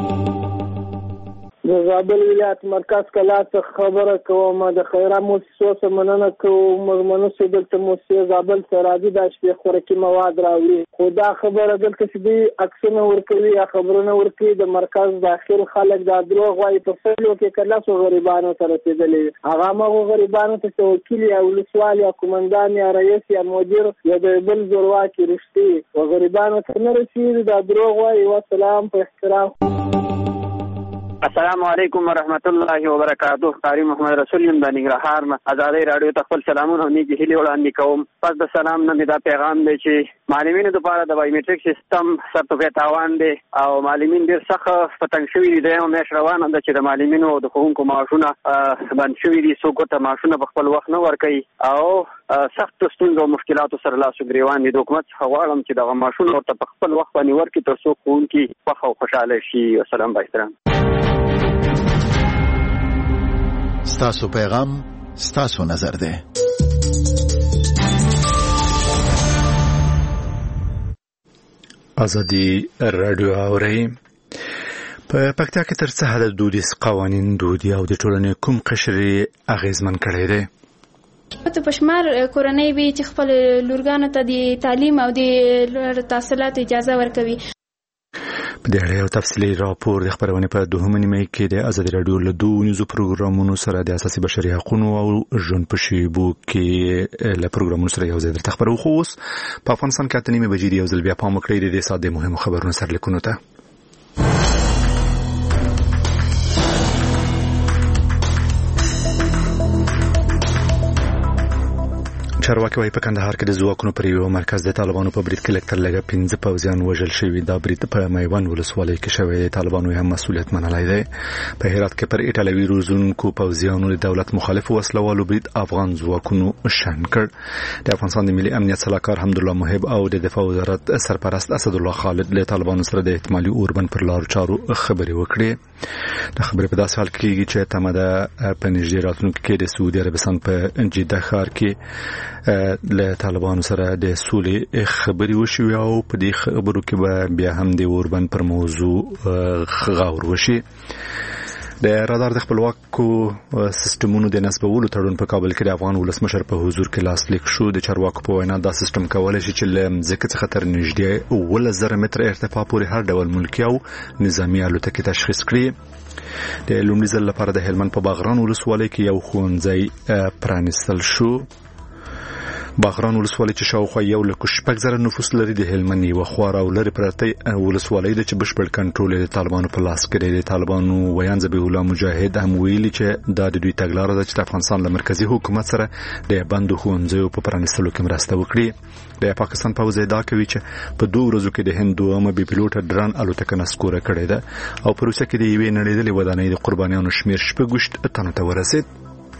د زابل ولایت مرکز کلا څخه خبره کوم. د خیره موسسو څخه مننه کوم. مېلمنو چې دلته موسسې زابل ته راځي دا شپې خوراکي مواد راوړي، خو دا خبره دلته چې دوی عکسونه ورکوي یا خبرونه ورکوي د مرکز داخل خلک دا دروغ وایي. په فیلو کې که لسو غریبانو ته رسېدلي هغه همغو غریبانو ته چې وکیل یا ولسوال یا قومندان یا رئیس یا مدیر یا د بل زورواکي رښتې و غریبانو ته نه رسېږي، دا دروغ وایي. وسلام، په احترام. السلام علیکم ورحمت الله وبرکاته. قاری محمد رسول یم د ننګرهار نه ازادي رادیو ته خپل سلامونه او نیکی هیلې وړاندې کوم. پس د سلام نه دا پیغام دی چې معلمینو لپاره د بایومټریک سیستم سرته تاوان دی او معلمین ډیر سخت فتنګ شوي دي. او مېش روانه ده چې د معلمینو او د ښوونکو معاشونه بند شوي دي. څوک ته معاشونه په خپل وخت نه ورکوي او سخت ستونزو او مشکلاتو سره لاس او ګریوان دي. د حکومت څخه غواړم چې دغه معاشونه ورته په خپل وخت باندې ورکړي تر څو ښوونکي خوښ او خوشحاله شي. والسلام با احترام. ستاسو پیغام ستاسو نظر ده. ازادي رادیو اوري په پکتیا کې تر څه حد دودیز قوانین دودي او د ټولنې کوم قشري اغیزمن کړي دي. ته پښمار کورنۍ وی چې خپل لورګانو ته د تعلیم او د تحصیلات اجازه ورکوي. په دې اړه یو تفصیلي راپور د خبرونه په دوهمه نیمه کې د ازادي رادیو له دوه نیوزو پروګرامونو سره د اساسي بشري حقوقو او ژوند په شیبو کې له پروګرامونو سره یو ځای درته خبرو. خو اوس په افغانستان کې اته نیمه بجې دی. یو ځل بیا پام وکړئ د ساده مهمو خبرونو سره لیکونو ته. چارواکي وايي په کندهار کې د ځواکونو پر یو مرکز د طالبانو په برید کې لکتر لګه پنځه پوځیان وژل شوي. دا برید په میوند ولسوالۍ کې شوی دی. طالبانو هم مسؤلیت منلی دی. په هرات کې پر ایټالوي روزونکو پوځیانو د دولت مخالف وسلوالو برید افغان ځواکونو شن کړ. د افغانستان د ملي امنیت سلاکار حمدالله محب او د دفاع وزارت سرپرست اسدالله خالد له طالبانو سره د احتمالي اوربند پر لارو چارو خبرې وکړې. د خبرې په داسې حال کې کېږي چې تمه ده په نږدې راتلونکي کې د سعودي عربستان په جده ښار کې له طالبانو سره د سولې خبرې وشي او په دې خبرو کې به بیا هم د اوربند پر موضوع غور وشي. د رادار د خپلواکو سیستمونو د نسبولو تړون په کابل کې د افغان ولسمشر په حضور کې لاسلیک شو. د چارواکو په وینا دا سیستم کولای شي چې له ځمکې څخه تر نږدې اوولس زره متره ارتفاع پورې هر ډول ملکي او نظامي الوتکې تشخیص کړي. د لومړي ځل لپاره د هلمند په باغران ولسوالۍ کې یو ښوونځی پرانیستل شو. باغران ولسوالۍ چې شاوخوا یو لک شپږ زره نفوس لري د هلمند یوه خوا او لرې پرته ولسوالۍ ده چې بشپړ کنټرول د طالبانو په لاس کې دی. د طالبانو ویان ذبیح الله مجاهد هم ویلي چې دا د دوی تګلاره ده چې د افغانستان له مرکزي حکومت سره د بندو ښوونځیو په پرانیستلو کې مرسته وکړي. د پاکستان پوځ ادعا کوي چې په دوه ورځو کې د هند دومره بي پیلوټه ډرون الوتکه نسکوره کړې ده او په روسیه کې د یوې نړیدلې ودانۍ د قربانیانو شمیر شپږ تنو ته ورسید.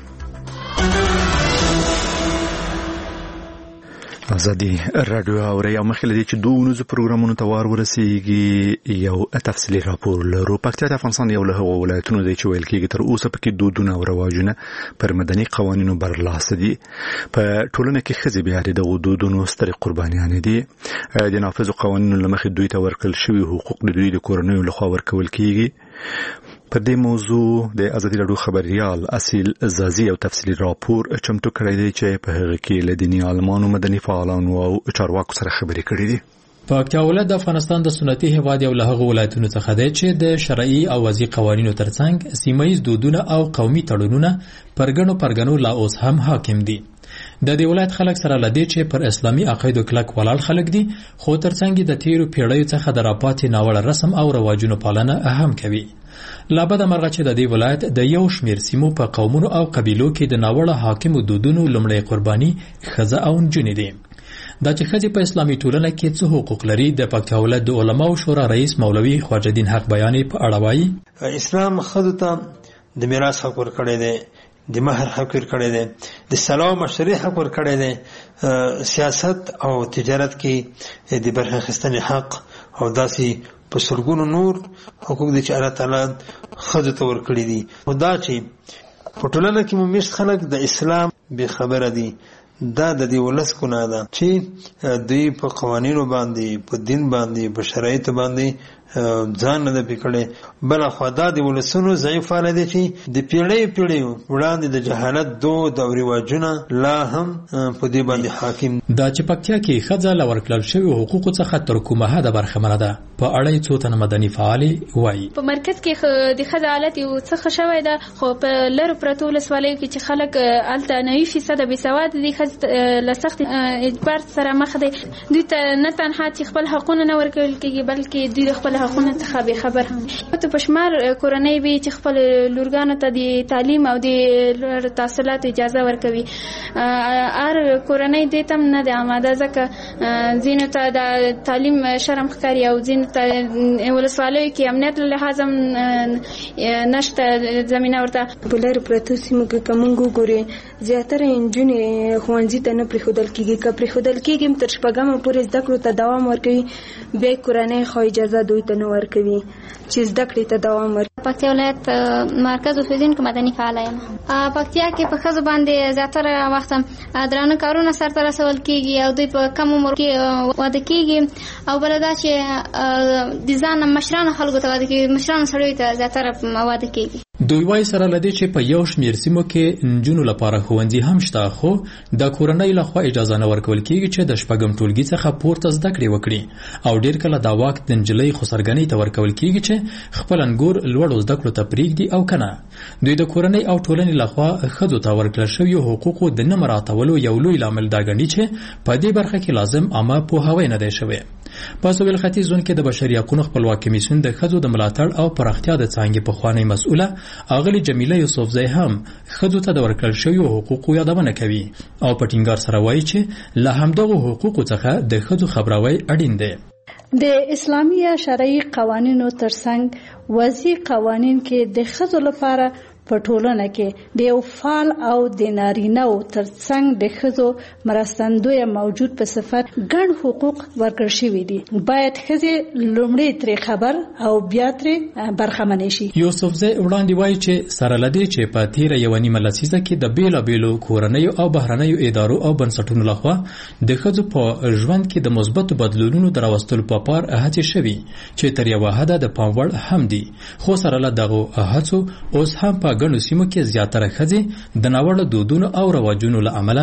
ازادي رادیو اوري او مخکې دې چې دوه نوزو پروګرامونو ته وار ورسیږي یو تفصیلي راپور لرو. پکتیا د افغانستان یو له هغو ولایتونو دی چې ویل کېږي تر اوسه پکې دودونه او رواجونه پر مدني قوانینو برلاسه دي. په ټولنه کې ښځې بیا د دغو دودونو سترې قربانیانې دي. د نافذو قوانینو له مخې دوی ته ورکړل شوي حقوق د دوی د کورنیو لخوا ورکول کېږي. په دې موضوع د ازادي رادیو خبريال اصیل زازي او تفصیلي راپور چمتو کړی دی چې په هغه کې له دیني عالمانو مدني فعالانو او چارواکو سره خبرې کړې دي. پکتیا ولایت د افغانستان د سنتي هیواد یو له هغو ولایتونو څخه دی چې د شرعي او وضعي قوانینو ترڅنګ سیمه‌ییز دودونه او قومي تړونونه پرګنو پرګنو لا اوس هم حاکم دي. د دې ولایت خلک سره لدی چې پر اسلامي عقاید کلک ولاړ خلک دي خو ترڅنګ د تیرو پیړیو څخه د راپاتې ناوړه رسم او رواجونو پالنه اهم کوي. لابد مرغه چې د دې ولایت د یو شمیر سیمو په قومونو او قبیلو کې د ناوړه حاکمو دودونو لمړی قرباني خزه او نجونې دي. دا چې خځې په اسلامي ټولنه کې څه حقوق لري د پکتیا ولایت د علماو شورا رئیس مولوي خواجه الدین حق بیانې په اړه وایي. اسلام خځو ته د میراث حق ورکړی دی، د مہر حق ورکړی دی، د سلا او مشورې حق ورکړی دی، سیاست او تجارت کې د برخه اخیستنې حق او داسې په سرګونو نور حقوق دي چې الله تعالی خځو ته ورکړي دي. خدا چې په ټولنه کې ممیش خلک د اسلام به خبره دي دا د دې ولس ګناه ده چې دوی په قوانینو باندې په دین باندې په شرایطو باندې ځان نه پکړي بل خدا د ولسونو ضعیف حال دي چې د پیړۍ پیړۍ وړاندې د جهالت دود او رواجونه لا هم په دې باندې حاکم. دا چې پکتیا کې خځه لور کړل شوی حقوق څخه تر کومه حد برخمنه ده په اړه څو تن مدني فعالي وایي. په مرکز کې د خځه حالت یو څه شوی ده خو په لر پرتو ولسوالۍ کې چې خلک الته نوي فیصد بې سواد دي خځه له سخت اجبار سره مخ دي. دوی ته نه تنها چې خپل حقونه نه ورکول کېږي بلکې دوی خپل حقونو څخه به خبر هم ته پښمار کورنۍ به چې خپل لورګانو ته د تعلیم او د تحصیلات اجازه ورکوي ار کورنۍ دې تم نه د آماده ځکه زینو ته د تعلیم شرم ښکاري او زینو ته ولسوالۍ کې امنیت له لحاظه نشته زمينه ورته بلر پرتو سیمو کې کومو ګوري زیاتره انجونې خوانځي ته نه پریخودل کیږي که پریخودل کیږي تر شپږم پورې زده کړو ته دوام ورکوي به کورنۍ خو اجازه دوی ته نه ورکوي چې زده کړې ته دوام ورکوي. پکتیا ولایت مرکز اوسیدونکو مدني فعال یم. پکتیا کې په ښځو باندې زیاتره وخت درانه کارونه سرته رسول کیږي او دوی په کم عمر کې واده کیږي او بل دا چې د ځان مشرانو خلکو ته واده کیږي مشرانو سړیو ته زیاتره واده کیږي. دوی وايي سره لدی چې په یو شمیر سیمو کې نجونو لپاره ښوونځي هم شته خو د کورنۍ لخوا اجازه نه ورکول کیږي چې د شپږم ټولګي څخه پورته زده کړې وکړي او ډیر کله دا واک د نجلۍ خسرګنۍ ته ورکول کیږي چې خپل انګور لوړو زده کړو ته پریږدي او کنه. دوی د کورنۍ او ټولنې لخوا ښځو ته ورکړل شوی حقوقو د نه مراعاتولو یو لوی لامل دا ګڼي چې په دې برخه کې لازم عامه پوهاوی نه دی شوی. په سویل ختیځ زون کې د بشري حقوقو خپلواک کمیسیون د ښځو د ملاتړ او پراختیا د څانګې پخوانی مسؤله اغلی جمیله یوسفزۍ هم ښځو ته د ورکړل شویو حقوقو یادونه کوي او په ټینګار سره وایي چې له همدغو حقوقو څخه د ښځو خبروي اړین دی. د اسلامي یا شرعي قوانینو ترڅنګ وضعي قوانین کې د ښځو لپاره په ټولنه کې د یو فعال او د نارینه‌و ترڅنګ د ښځو مرستندوی موجود په صفت ګڼ حقوق ورکړل شوي دي. باید ښځې لومړی ترې خبر او بیا ترې برخمنې شي. یوسفزۍ وړاندې وایي چې سره له دې چې په تیره یوه نیمه لسیزه کې د بېلابېلو کورنیو او بهرنیو ادارو او بنسټونو لخوا د ښځو په ژوند کې د مثبتو بدلونونو د راوستلو په پار هڅې شوي چې تر یوه حده د پام وړ هم دي خو سره له دغو هڅو اوس هم په ګڼو سیمو کې زیاتره ښځې د ناوړه دودونو او رواجونو له امله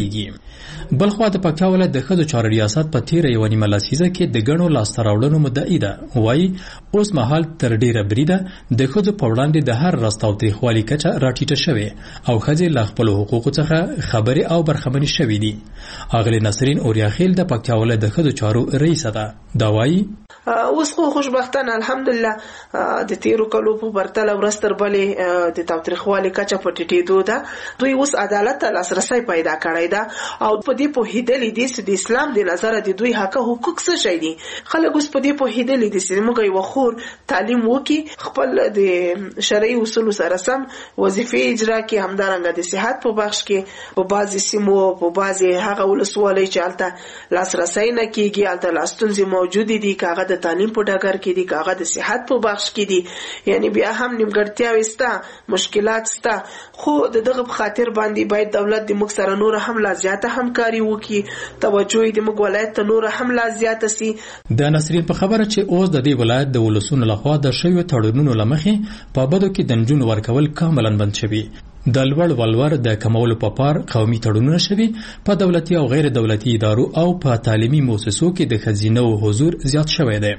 کړېږي. بلخوا د پکتیا ولایت د ښځو چارو ریاست په تیره یوه نیمه لسیزه کې د ګڼو لاسته راوړنو مدعي ده. وایي اوس مهال تر ډېره بریده د ښځو په وړاندې د هر راست او تریخوالي کچه راټیټه شوې او ښځې له خپلو حقوقو څخه خبرې او برخمنې شوې دي. اغلې نسرین اوریاخیل د پکتیا ولایت د ښځو چارو رئیسه ده. دا وایي اوس خو خوشبختانه الحمدلله د تیرو کلو په پرتله ورځ تر بلې د تاوتریخوالي کچه په ټیټېدو ده. دوی اوس عدالت ته لاسرسی پیدا کړی ده او په دې پوهېدلي دي چې د اسلام د نظره د دوی حق حقوق څه شی دي. خلک اوس په دې پوهېدلي دي چې موږ یو خور تعلیم وکړي خپل د شرعي اصولو سره سم وظیفې اجرا کړي همدارنګه د صحت په بخش کې په بعضې سیمو په بعضې هغه ولسوالۍ چې هلته لاسرسی نه کېږي هلته لا ستونزې موجودې دي که هغه د تعلیم په ډګر کې دي که هغه د صحت په بخش کې دي یعنی بیا هم نیمګړتیاوې سته مشکلات سته خو د دغه په خاطر باندې باید دولت د موږ سره نور هم لا زیاته همکاري وکړي توجه یې د موږ ولایت ته نور هم لا زیاته سي. د نسرین په خبره چې اوس د دې ولایت د ولسونو لخوا د شویو تړونونو له مخې په بدو کې د نجونو ورکول کاملا بند شوي. د لوړ ولور د کمولو په پار قومي تړونونه شوي په دولتي او غیر دولتي ادارو او په تعلیمي مؤسسو کې د ښځینه او حضور زیات شوی دی.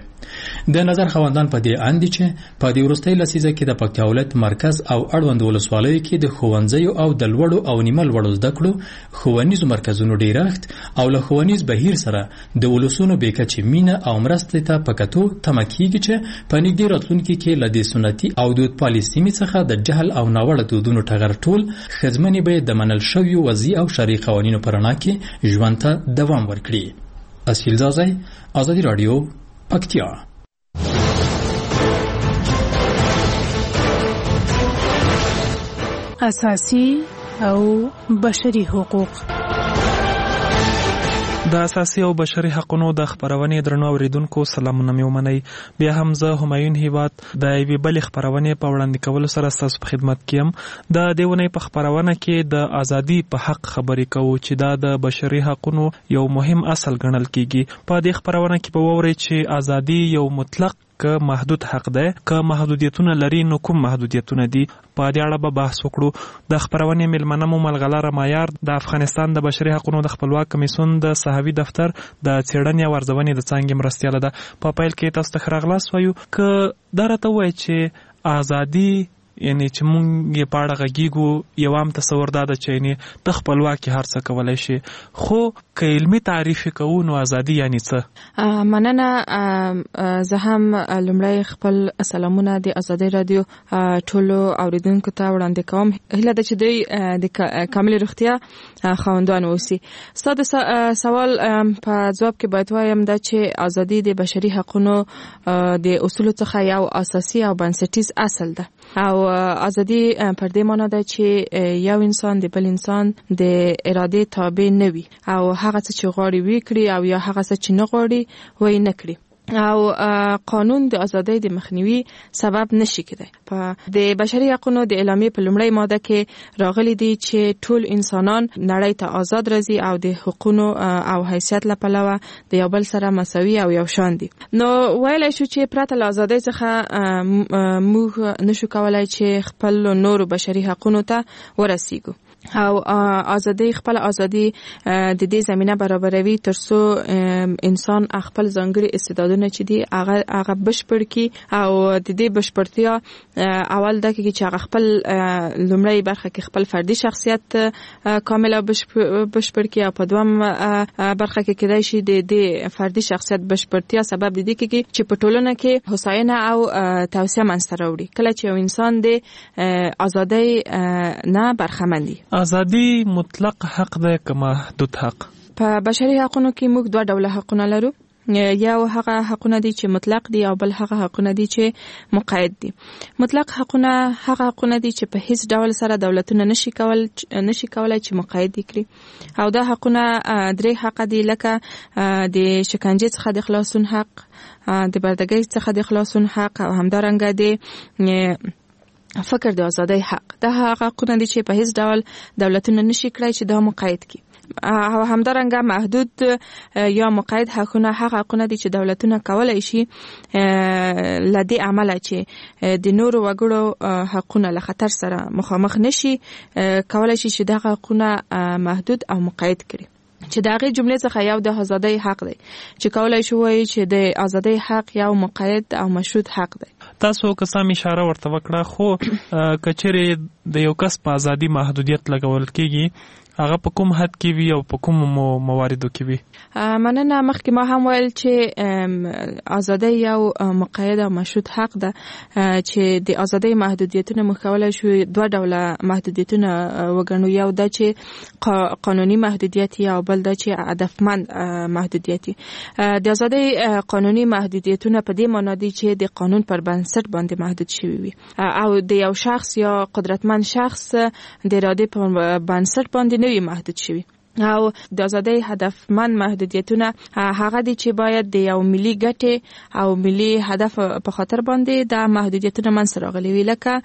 د نظر خوندان په دې اندي چې په دې وروستۍ لسیزه کې د پکتیا ولایت مرکز او اړوند ولسوالیو کې د ښوونځیو او د لوړو او نیمه لوړو زده کړو ښوونیزو مرکزونو ډیرښت او له ښوونیز بهیر سره د ولسونو بې کچې مینه او مرستې ته په کتو تمه کېږي چې په نږدې راتلونکي کې له دې سنتي او دود پالې سیمې څخه د جهل او ناوړه دودونو ټغر ټول ښځمنې به د منل شویو وضعي او شرعي قوانینو په رڼا کې ژوند ته دوام ورکړي. اصیل زازی، آزادي راډیو، پکتیا. اساسي او بشري حقوق د اساسي او بشري حقوقو د خبرونې درنو اوریدونکو سلامونه مې ومنئ. بیا هم زه همایون هیواد د یوې بلې خبرونې په وړاندې کولو سره ستاسو په خدمت کې یم. د دې اونۍ په خبرونه کې د ازادي په حق خبرې کوو چې دا د بشري حقوقو یو مهم اصل ګڼل کیږي. په دې خبرونه کې به واورئ چې ازادي یو مطلق که محدود حق ده که محدودیتونه لري نو کوم محدودیتونه دي. په دې اړه به بحث وکړو. د خبرونې میلمنه مو ملغلره مایار د افغانستان د بشري حقوقو د خپلواک کمیسیون د صحوي دفتر د څېړنې او ارزونې د څانګې مرستیاله ده. په پیل کې تاسو ته ښه راغلاست وایو. که دا راته ووایي چې ازادي یعنی چې مونږ یې په اړه غږیږو یو عام تصور دا ده چې یعنی ته خپلواکي هر څه کولی شي، خو که علمي تعریف کوو نو ازادي یعنی څه؟ مننه. زه هم لومړی خپل سلامونه د ازادي رادیو ټولو اوریدونکو ته وړاندې کوم. هیله ده چې دوی د کامل روغتیا خاوندان اوسي. ستا د سوال په ځواب کې باید وایم دا چې ازادي د بشري حقونو د اصولو څخه یو اساسي او بنسټیز اصل ده، او ازادي پر دې معنی ده چې یو انسان د بل انسان د اراده تابع نه وي او هغه څه چې غواړي وکړي او یا هغه څه چې نه غواړي وای نه کړي، او قانون د ازادۍ د مخنیوي سبب نشي کېدای. په د بشري حقوقو د اعلامیې په لومړی ماده کې راغلي دي چې ټول انسانان نړۍ ته آزاد راځي او د حقوقو او حیثیت له پلوه د یو بل سره مساوي او یو شان دي. نو ویلای شو چې پرته له ازادۍ څخه موږ نشو کولای چې خپل نور بشري حقوقو ته ورسیږو، او ازادي خپل ازادي د دې زمينه برابروي ترڅو انسان خپل ځانګړي استعدادونه چې دي هغه هغه بشپړ کی، او د دې بشپړتیا اول د کې چې هغه خپل لومړی برخه کې خپل فردي شخصیت کامله بشپړ کی، او په دوم برخه کې کېدای شي د دې فردي شخصیت بشپړتیا سبب د دې کې چې په ټولنه کې هوساینه او توسعه منځته راوړي کله چې یو انسان د ازادۍ نه برخمن دي. ازادي مطلق حق ده که محدود حق؟ په بشري حقوقو کې موږ دوه ډوله حقونه لرو، یو هغه حقونه دي چې مطلق دي او بل هغه حقونه دي چې مقید دي. مطلق حقونه هغه حقونه دي چې په هیڅ ډول سره دولتونه نشي کول نشي کولای چې مقید کړي، او دا حقونه درې حق دي، لکه د شکنجه څخه د خلاصون حق، د بردګۍ څخه د خلاصون حق، او همدارنګه د فکر د ازادۍ حق. دا هغه حقونه دي چې په هیڅ ډول دولتونه نشي کړای چې دا مقید کړي، او همدارنګه محدود یا مقید حقونه هغه حقونه دي چې دولتونه کولای شي لدی عمله چې د نورو وګړو حقونه له خطر سره مخامخ نشي کولای شي چې دا حقونه محدود او مقید کړي. چې دا غي جمله څخه یو د ازادۍ حق دی چې کولای شو وایي چې د ازادۍ حق یو مقید او مشروط حق دی. تاسو که سم اشاره ورته وکړه، خو کچره د یو کس په ازادي محدودیت لګول کېږي هغه په کوم حد کې وي او په کوم مواردو کې وي؟ مننه. مخکې ما هم ویل چې ازادي یو مقید او مشروط حق ده، چې د ازادي محدودیتونه مخاوله شو دوه ډوله محدودیتونه وګڼو، یو د چې قانوني محدودیت او بل د چې هدفمند محدودیت. د ازادي قانوني محدودیتونه په دې معنی دي چې د قانون پر بنسټ باندې محدود شوی وي، او د یو شخص یا قدرتمند شخص د اراده په بنسټ باندې نوی محدود شوی. او د ازادۍ هدفمند محدودیتونه هغه دي چې باید د یو ملي ګټې او ملي هدف په خاطر باندې د محدودیتونه منځ راغلي وي، لکه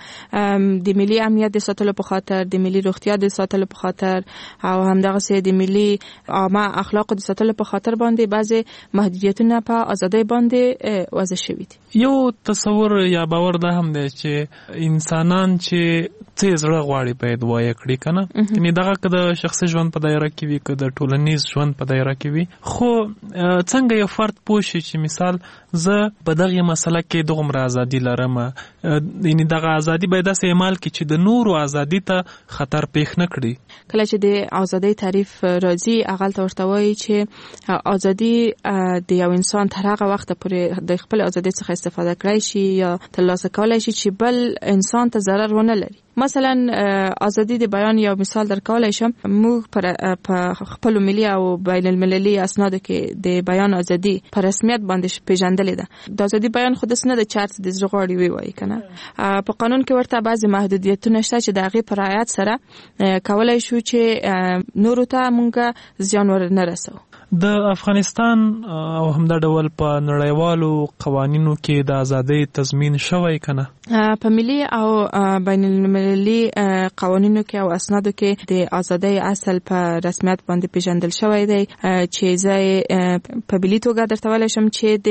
د ملي امنیت د ساتلو په خاطر، د ملي روغتیا د ساتلو په خاطر، او همدغه د ملي عامه اخلاق د ساتلو په خاطر باندې بعضي محدودیتونه په ازادۍ باندې وضع شوي دي. یو تصور یا باور ده هم دی چې انسانان چې څه زړه غواړي باید وایي کړي کنه، یعنی دغه که د شخصي ژوند په دایره کې وي که د ټولنیز ژوند په دایره کې وي، خو څنګه یو فرد پوه شي چې مثال زه په دغه مسله کې دغومره ازادي لرم، یعنی دغه ازادي باید داسې عمل کړي چې د نورو ازادي ته خطر پیښ نه کړي؟ کله چې د ازادۍ تعریف راځي هغه ته ورته وایي چې ازادي د یو انسان تر هغه وخت پورې د خپل ازادۍ څخه استفاده کړی شي یا ترلاسه کولی شي چې بل انسان ته ضرر ونه لري. مثلا ازادي د بیان یو مثال درکولای شم. موږ په خپل ملي او بین المللي اسنادو کې د بیان ازادي په رسمیت باندې پیژندلې ده. د ازادي بیان خود نه د چارت د زغړی وی وای کنه. په قانون کې ورته بعضی محدودیتونه شته چې د هغه پر رعایت سره کولای شو چې نورو ته مونږه زیان ور نه رسو. د افغانستان او همدا ډول په نړیوالو قوانینو کې د ازادۍ تضمین شوی کنه؟ په ملي او بین المللي قوانینو کې او اسنادو کې د ازادۍ اصل په رسمیت باندې پیژندل شوی دی، چې زه په ملي توګه درته ویلی شم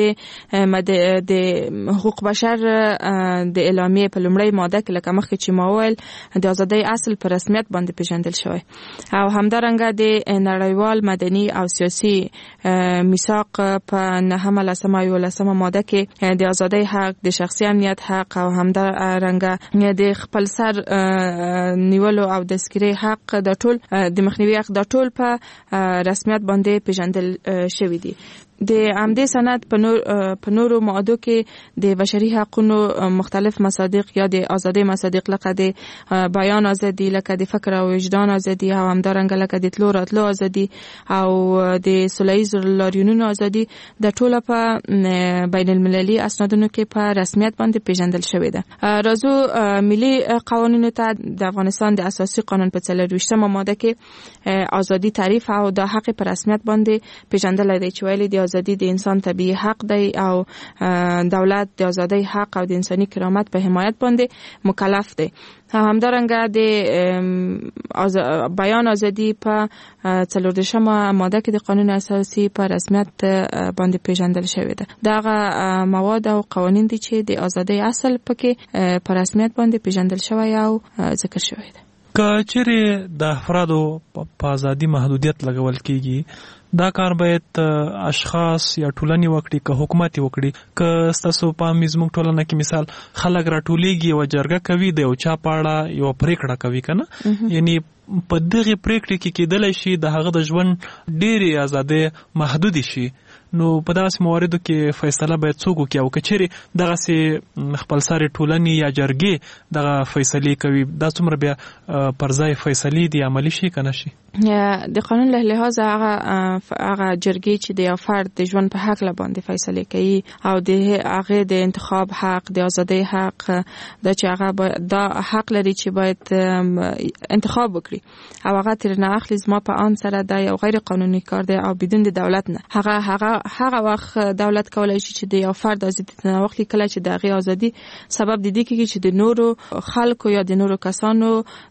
چې د حقوق بشر د اعلامیې په لومړۍ ماده کې لکه مخکې چې ما وویل د ازادۍ اصل په رسمیت باندې پیژندل شوی، او همدارنګه د نړیوال مدني او سیاسي اساسي میثاق په نهمه لسمه او لسمه ماده کې د ازادۍ حق، د شخصي امنیت حق او همدارنګه د خپل سر نیولو او د سکري حق د ټول د مخنیوي حق د ټول په رسمیت باندې پیژندل شوی دی. د عمدي سند په نور په نورو ماده کې د بشري حقوقو مختلف مصادیق یا د ازادي مصادیق لکه د بیان ازادي، لکه د فکر او وجدان ازادي او همدارنګه لکه د تلو راتلو ازادي او د سوله‌ییز لاریونونو ازادي د ټوله په بین المللي اسنادونو کې په رسمیت باندې پیژندل شوی ده. راځو ملي قوانینو ته د افغانستان د اساسي قانون په څلور ویشتمه ماده کې ازادي تعریف او د حق په رسمیت باندې پیژندل دی چې ویلي دی ازادي د انسان طبيعي حق دی او دولت د ازادۍ حق او د انساني کرامت په حمایت باندې مکلف دی. همدارنګه د از... بیان ازادي په څلوردشمه ماده کې د قانون اساسي په رسمیت باندې پیژندل شوی ده. دغه مواد او قوانین دي چې د ازادۍ اصل پکې په رسمیت باندې پیژندل شوی او ذکر شوی ده. که چیرې د افرادو په ازادي محدودیت لګول کیږي، دا کار باید اشخاص یا ټولنې وکړي که حکومت وکړي. که ستاسو په زموږ ټولنه کې مثال خلک راټولیږي او جرګه کوي د یو چا په اړه یو پریکړه کوي کنه، یعنی په دغه پریکړې کې کېدلی شي د هغه د ژوند ډېرې ازادۍ محدود شي، نو په داسې مواردو کې فیصله باید څوک وکړي او که چیرې دغسې خپلسرې ټولنې یا جرګې دغه فیصلې کوي، دا څومره بیا پر ځای فیصلې دي عملي شي که نه شي؟ د قانون له لحاظه هغه هغه جرګې چې د یو فرد د ژوند په حق باندې فیصله کوي او د هغه د انتخاب حق، د ازادۍ حق، دا چې هغه دا حق لري چې باید انتخاب وکړي او هغه تر نه اخلي زما په ان سره دا یو غیر قانوني کار دی او بدون د دولت نه. هغه هغه هغه وخت دولت کولای شي چې د یو فرد ازادي نه واخلي کله چې د هغه ازادي سبب د دې کې چې د نورو خلکو یا د نورو کسانو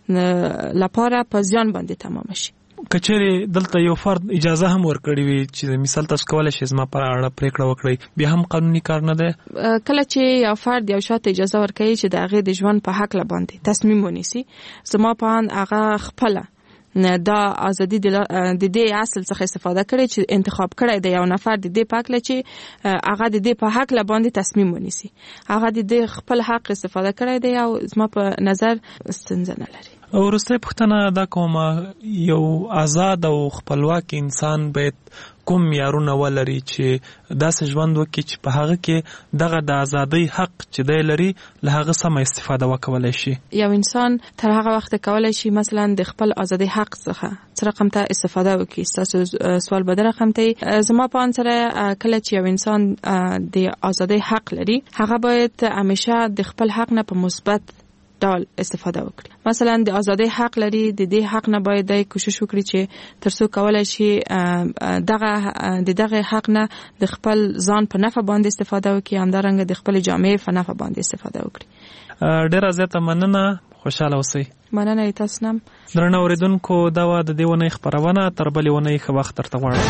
لپاره په زیان باندې تمام شي. کچېرې دلته یو فرد اجازه هم ورکړي وي چې مثال تاسو کولای شئ زما پر اړه پریکړه وکړئ، بیا هم قانوني کار نه دی. کله چې یو فرد یو شاته اجازه ورکړي چې د هغه د ژوند په حق باندې تصمیم ونیسي، زما په ان هغه خپل دا ازادي د دې اصل څخه استفاده کړي چې انتخاب کړي د یو نفر د دې پاک لچې هغه د دې په حق باندې تصمیم ونیسي، هغه د دې خپل حق استفاده کړي دی او زما په نظر ستونزه نه لري. او وروسته پوښتنه دا کومه، یو آزاد او خپلواک انسان باید کوم معیارونه ولري چې داسې ژوند وکړي چې په هغه کې دغه د ازادۍ حق چې دی لري له هغه سمه استفاده وکولی شي؟ یو انسان تر هغه وخت کولی شي مثلا د خپل ازادۍ حق څخه څه رقم ته استفاده وکړي. ستاسو سوال به د رقم ته زما په ان سره کله چې یو انسان د ازادۍ حق لري، هغه باید همیشه د خپل حق نه په مثبت ډول استفاده وکړي. مثلا د ازادۍ حق لري، د دې حق نه باید د کوشش وکړي چې ترڅو کولای شي دغه د دغه حق نه د خپل ځان په نفع باندې استفاده وکړي، همدارنګه د خپل جامعې په نفع باندې استفاده وکړي. ډیره زیاته مننه، خوشاله اوسئ. مننه تاسو نم. درنه اوریدونکو، دا و د دې ونې خبرونه، تر بلې ونې ښه وخت درته غواړم.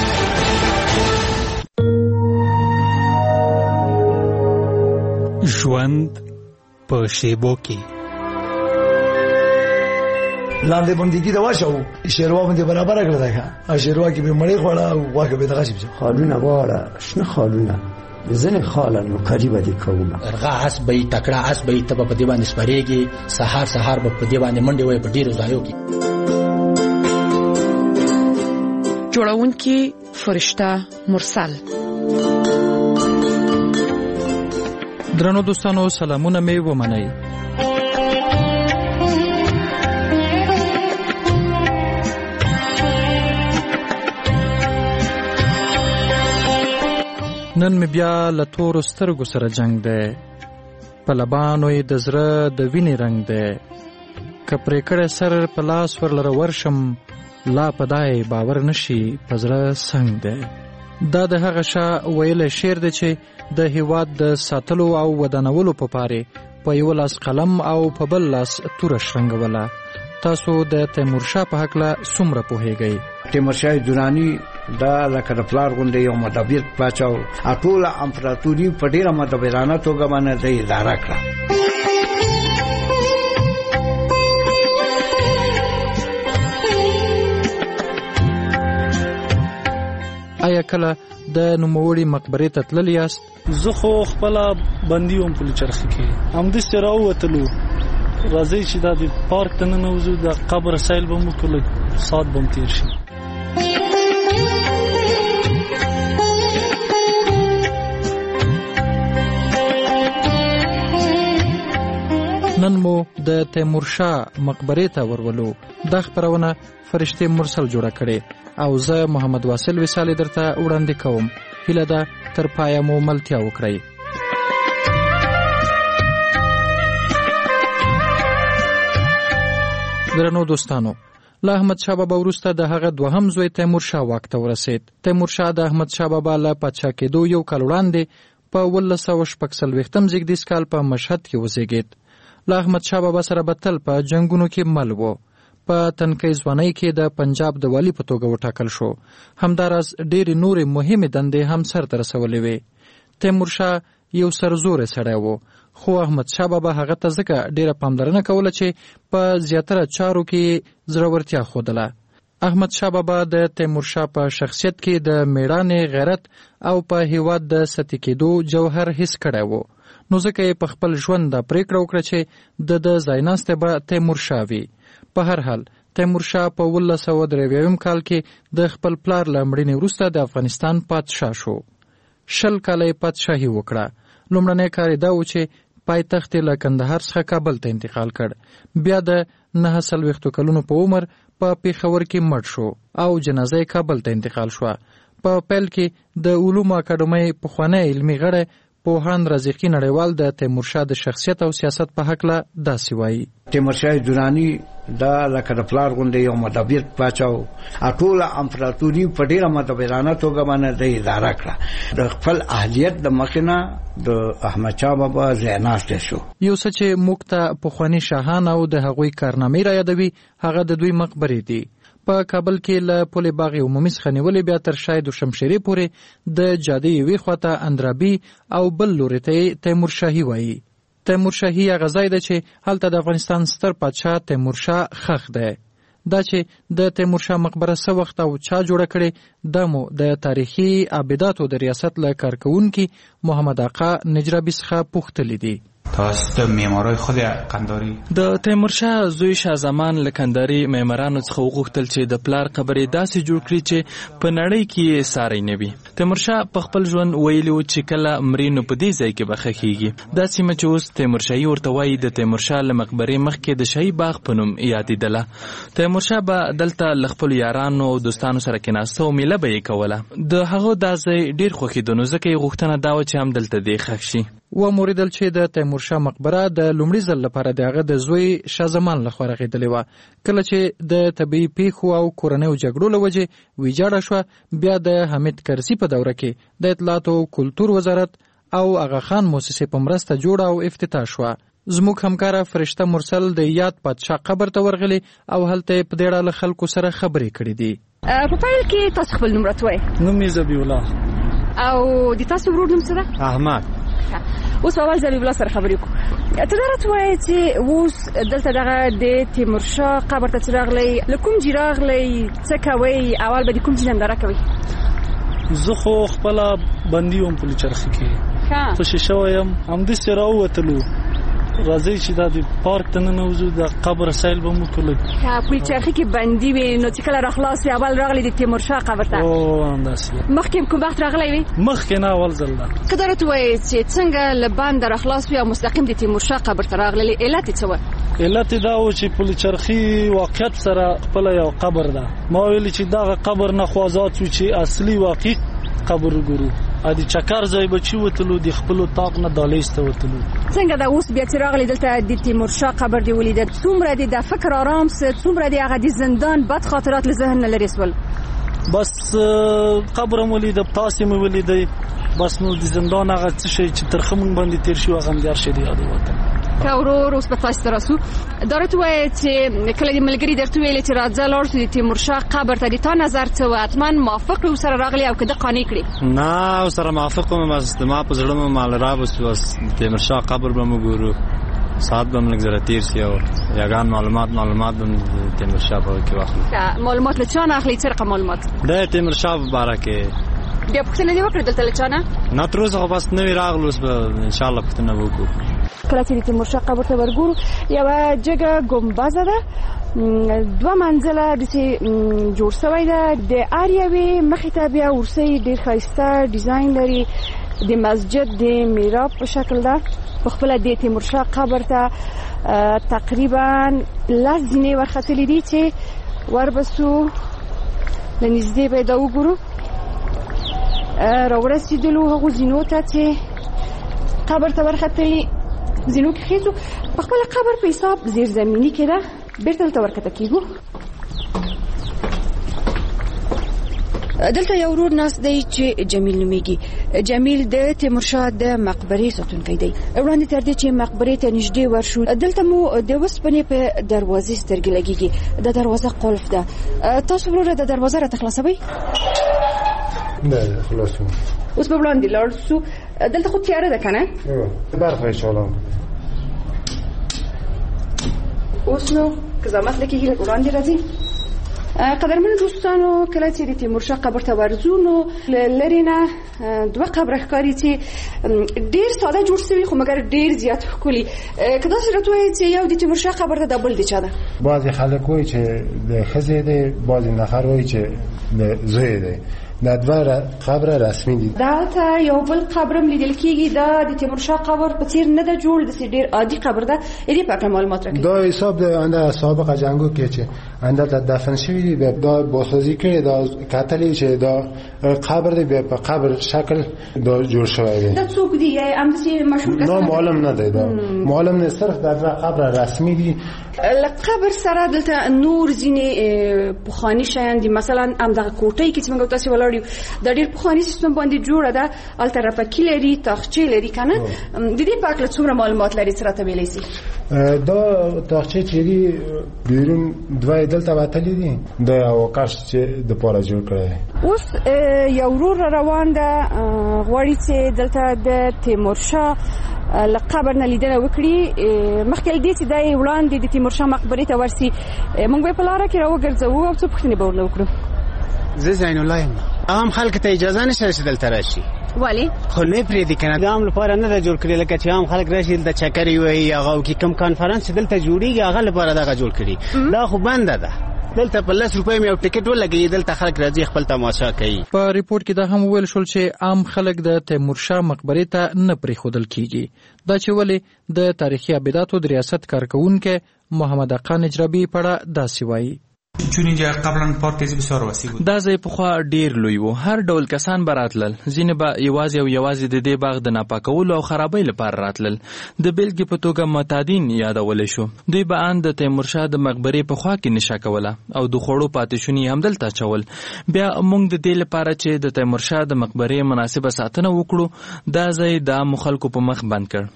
ژوند په شیبو کې لاندې باندې دا واشو شیروا باندې برابر کړل دا ښه شیروا کې به مړی خوړه او واګه به دغه شي خالونه واړه شنه خالونه ځنه خالانو قریبه دي کومه ارغه اس به تکړه اس به ته په دې باندې سپریږي، سحر سحر به په دې باندې منډي وای په ډیرو ځایو کې. جوړونکي فرشته مرسل. درنو دوستانو، سلامونه مې ومنئ. نن مې بیا له تورو سترګو سره جنگ دی، په لبانو یې د زړه د وینې رنګ دی، که پرې کړی سر په لاس ورلره ورشم، لا په دای باور نشي په زړه سنګ دی. دا د هغه شاه ویلی شعر دی چې د هیواد د ساتلو او ودانولو په پاره په یو لاس قلم او په بل لاس توره شرنګوله. تاسو د تیمورشاه په هکله څومره پوهیږئ؟ تیمورشاه درانی دا لکه د پلار غوندې یو مدبر پاچا و، ټوله امپراتوري په ډېره مدبرانه توګه باندې د اداره کړه. آیا کله د نوموړي مقبرې ته تللی یاست؟ زه خو خپله بندي وم پل چرخي کې، همداسې راووتلو، راځئ چې دا د پارک ته ننوځو، د قبر سیل به مو وکړو، لږ ساعت به م تېر شي. نن مو د تیمورشاه مقبرې ته ورولو. دا خپرونه فرشتې مرسل جوړه کړې او زه محمد واصل وصالي درته وړاندې کوم. هیله ده تر پایه مو ملتیا وکړئ. درنو دوستانو، له احمدشاه بابا وروسته د هغه دوهم زوی تیمورشاه واک ته ورسېد. تیمورشاه د احمدشاه بابا له پادشاه کېدو یو کال وړاندې په اوولس سوه شپږ څلوېښتم زېږدیز کال په مشهد کې وزېږېد. له احمدشاه بابا سره به تل په جنګونو کې مل و. په تنکۍ ځوانۍ کې د پنجاب د والي په توګه وټاکل شو. همداراز ډېرې نورې مهمې دندې هم سرته رسولې وې. تیمورشاه یو سرزوری سړی و، خو احمدشاه بابا هغه ته ځکه ډېره پاملرنه کوله چې په زیاتره چارو کې زړورتیا ښودله. احمدشاه بابا د تیمورشاه په شخصیت کې د میړانې، غیرت او په هیواد د سطحي کېدو جوهر حس کړی و. نو ځکه یې په خپل ژوند دا پریکړه وکړه چې د د ځایناستې به تیمورشاه وي. په هر حال تیمورشاه په اوولس سوه درې اویایم کال کې د خپل پلار له مړینې وروسته د افغانستان پادشاه شو. شل کاله یې پادشاهي وکړه. لومړنی کار یې دا و چې پایتخت یې له کندهار څخه کابل ته انتقال کړ. بیا د نهه څلوېښتو کلونو په عمر په پېښور کې مړ شو او جنازه یې کابل ته انتقال شوه. په پیل کې د علومو اکاډمۍ پخوانی علمي غړی پوهاند رازقي نړیوال د تیمورشاه د شخصیت او سیاست په هکله داسې وایي. تیمورشاه دراني دا لکه د پلار غوندې یو مدبر پاچا و. ټوله امپراتوري په ډېره مدبرانه توګه باندې د اداره کړه. د خپل اهلیت د مخې نه د احمدشاه بابا ځایناستی شو. یو څه چې موږ ته پخواني شاهان او د هغوی کارنامې را یادوي هغه د دوی مقبرې دي. په کابل کې له پل باغ عمومي څخه نیولې بیا تر شاید شمشیرې پورې د جادې یوې خواته اندرابي او بل لوري ته تیمورشاهي وایي. تیمورشاهي هغه ځای ده چې هلته د افغانستان ستر پادشاه تیمورشاه ښخ دی. دا چې د تیمورشاه مقبره څه وخت او چا جوړه کړې دا مو د تاریخي ابداتو د ریاست له کارکوونکي محمد آقا نجرابي څخه پوښتلي دي. تاسو د معمارای خود قنداری د تیمورشاه زوی شاه زمان له کندهاري معمارانو څخه وغوښتل چې د پلار قبرې داسې جوړ کړي چې په نړۍ کې ساری نه وي. تیمورشاه په خپل ژوند ویلي و چې کله مري نو په دې ځای کې به ښخیږي. دا سیمه چې اوس تیمورشاهي ورته وایي د تیمورشاه له مقبرې مخکې د شاهي باغ په نوم یادېدله. تیمورشاه به دلته له خپلو یارانو او دوستانو سره کېناسته او میله به یې کوله. د هغه دا ځای ډېر خوښېده نو ځکه یې غوښتنه دا وه چې هم دلته دې ښخ شي. و موریدل چې د تیمورشاه مقبره د لومړي ځل لپاره د هغه د زوی شاه زمان لخوا رغېدلې وه. کله چې د طبیعي پیښو او کورنیو جګړو له وجې ویجاړه شوه بیا د حمید کرزي په دوره کې د اطلاعات او کلتور وزارت او اغا خان موسسې په مرسته جوړه او افتتاح شوه. زموږ همکاره فرشته مرسل د یاد پادشاه قبر ته ورغلې او هلته په دې اړه له خلکو سره خبرې کړې دي. په پیل کې تاسو خپل نوم راته وایئ. نوم یې ذبیح الله. او د تاسو ورور نوم څه ده؟ احمد. اوس اول ذبیح الله سره خبرې کوو. ته دا راته وایې چې اوس دلته دغه د تیمورشاه قبر ته چې راغلی له کوم ځای راغلی، څه کوئ، اول به د کوم ځای ننداره کوئ؟ زه خو خپله بندي وم پل چرخي کې، خوشې شوی یم، همداسې راووتلو، راځئ چې دا د پارک ته ننوځو، د قبر سیل به مو وکړو. پل چرخي کې بندي وې نو چې کله راخلاص وې اول راغلی د تیمورشاه قبر ته؟ او همداسې. مخکې کوم وخت راغلی وې؟ مخکې نه، اول ځل ده. که دا راته وایې چې څنګه له بنده راخلاص وې او مستقیم د تیمورشاه قبر ته راغللی، علت یې څه وه؟ علت یې دا و چې پل چرخي واقعیت سره خپله یو قبر ده. ما ویلي چې دغه قبر نه خو آزاد شو چې اصلي واقعي قبر وګورو. ا د چکر ځای به چې وتلو د خپلو طاق نه دالیز ته وتلو. څنګه دا اوس بیا چې راغلی دلته د تیمورشاه قبر دې ولیده، څومره دې د فکر آرام سه، څومره دې هغه د زندان بد خاطرات له ذهن نه لرې سول؟ بس قبر مو لیده، تاسې مو ولیدئ، بس نو د زندان هغه څه شی چې ترخه مونږ باندې تېر شي هغه همدې هر شی د یادې وته. که ورور اوس به تاسې ته راسو، دا راته ووایه چې کله د ملګري درته ویلې چې راځه لاړ شو د تیمورشاه قبر ته، د تا نظر څه و؟ حتما موافق یې ورسره راغلی او که ده قانع کړې؟ نه، ورسره موافق وم، بس ما په زړه مې مال راوستو، بس د تیمورشاه قبر به مو ګورو، ساعت به هم لږ زره تېر شي او یګان معلومات معلومات به هم د تیمورشاه په کې واخلو. معلومات له چا نه اخلئ؟ څه رقم معلومات؟ د تیمورشاه په باره کې بیا پوښتنه دې وکړه دلته له چا نه؟ نه تر اوسه خو بس نوي راغلو، اوس به انشاءالله پوښتنه به وکړو. کله چې د تیمورشاه قبر ته ورګورو یوه جګه ګمبزه ده، دوه منزله داسې جوړ شوی ده، د هر یوې مخې ته بیا ورسۍ ډېر ښایسته ډیزاین لري، د مسجد د میراب په شکل ده. په خپله د تیمورشاه قبر ته تقریبا لس زینې ورختلي دي چې وربسو له نږدې به یې دا وګورو. راورسېدلو هغو زینو ته چې قبر ته ورختلي زینو کې خېزو. په خپله قبر په حساب زیرزمیني کې ده، بیرته دلته ورکته کېږو. دلته یو ورور ناست دی چې جمیل نومیږي. جمیل د تیمورشاه د مقبرې ساتونکی دی. وړاندې تر دې چې مقبرې ته نږدې ورشو دلته مو د اوسپنې په دروازې سترګې لګېږي. دا دروازه قلف ده. تاسو وروره د دروازه راته خلاصوئ؟ نه خلاصوم. اوس به وړاندې لاړ شو. دلته خو تیاره ده که نه؟ برخه چالان. اوس نو که زحمت لکېږي لږ وړاندې راځئ. قدرمنو دوستانو، کله چې د تیمورشاه قبر ته ورځو نو لرې نه دوه قبره ښکاري چې ډېر ساده جوړ شوي خو مګر ډېر زیات ښکلي. که داسې راته ووایئ چې یو د تیمورشاه قبر ته دا بل د چا ده؟ بعضې خلک وایي چې د ښځې دی، بعضې نفر وایي چې د زوی دی. دا دوه قبر رسمي دي. دلته یو بل قبر هم لیدل کېږي، دا د تیمورشاه قبر په څېر نه ده جوړ، داسې ډېر عادي قبر ده. دې په هکله معلومات راکړئ. دا حساب د انده سابقه جنګو کې چې اندلته دفن شوي دي، دا بازسازي کړي، دا کتلي چې دا قبر دی بیا په قبر شکل دا جوړ شوی دی. دا څوک دي؟ همداسې مشهور کس نه معلوم نه دی. دا معلوم نه، صرف دا دوه قبر رسمي دي. له قبر سره دلته نور ځینې پخواني شیان دي، مثلا همدغه کوټۍ کې چې موږ تاسې ولاړ یو دا ډېر پخواني سیستم باندې جوړه ده، هلته رپکي لري، تاخچې لري که نه؟ د دې په هکله څومره معلومات لري، څه راته ویلی شي؟ دا تاخچې چې دي بیرون دوه یې دلته وتلي دي، د اوقاش چې دپاره جوړ کړی دی. اوس یو ورور را روان ده، غواړي چې دلته د تیمورشاه له قبر نه لیدنه وکړي. مخکې له دې چې دا یې وړاندې د تیمورشاه مقبرې ته ورسي، موږ به یې په لاره کې راوګرځوو او څو پوښتنې به ورنه وکړو. زه زین الله یم. عام خلک ته اجازه نشته چې دلته راشي. ولې؟ خو نه پرېږدي که نه، د عام لپاره نه ده جوړ کړي، لکه چې عام خلک راشي دلته چکرې ووایي، هغه وکړي. کوم کانفرانس چې دلته جوړېږي هغه لپاره دغه جوړ کړي. دا خو بنده ده. دلته په لس روپۍ مې یو ټکټ ولګوي، دلته خلک راځي خپل تماشا کوي. په ریپورت کې دا هم وویل شول چې عام خلک د تیمورشاه مقبرې ته نه پرېښودل کېږي. دا چې ولې د تاریخي ابداتو د ریاست کارکوونکی محمد اقا نجرابي په اړه داسې وایي. چون اینجا قبلا پارک بسیار وسیع بود. دا ځای پخوا ډیر لوی و، هر ډول کسان به راتلل، ځینې به یوازې او یوازې د دې باغ د ناپاکولو او خرابۍ لپاره راتلل. د بیلګې په توګه معتادین یادولی شو. دوی به ان د تیمورشاه د مقبرې په خوا کې نشه کوله او د خوړو پاتې شوني همدلته اچول. بیا موږ د دې لپاره چې د تیمورشاه د مقبرې مناسبه ساتنه وکړو، دا ځای د عامو خلکو په مخ بند کړ.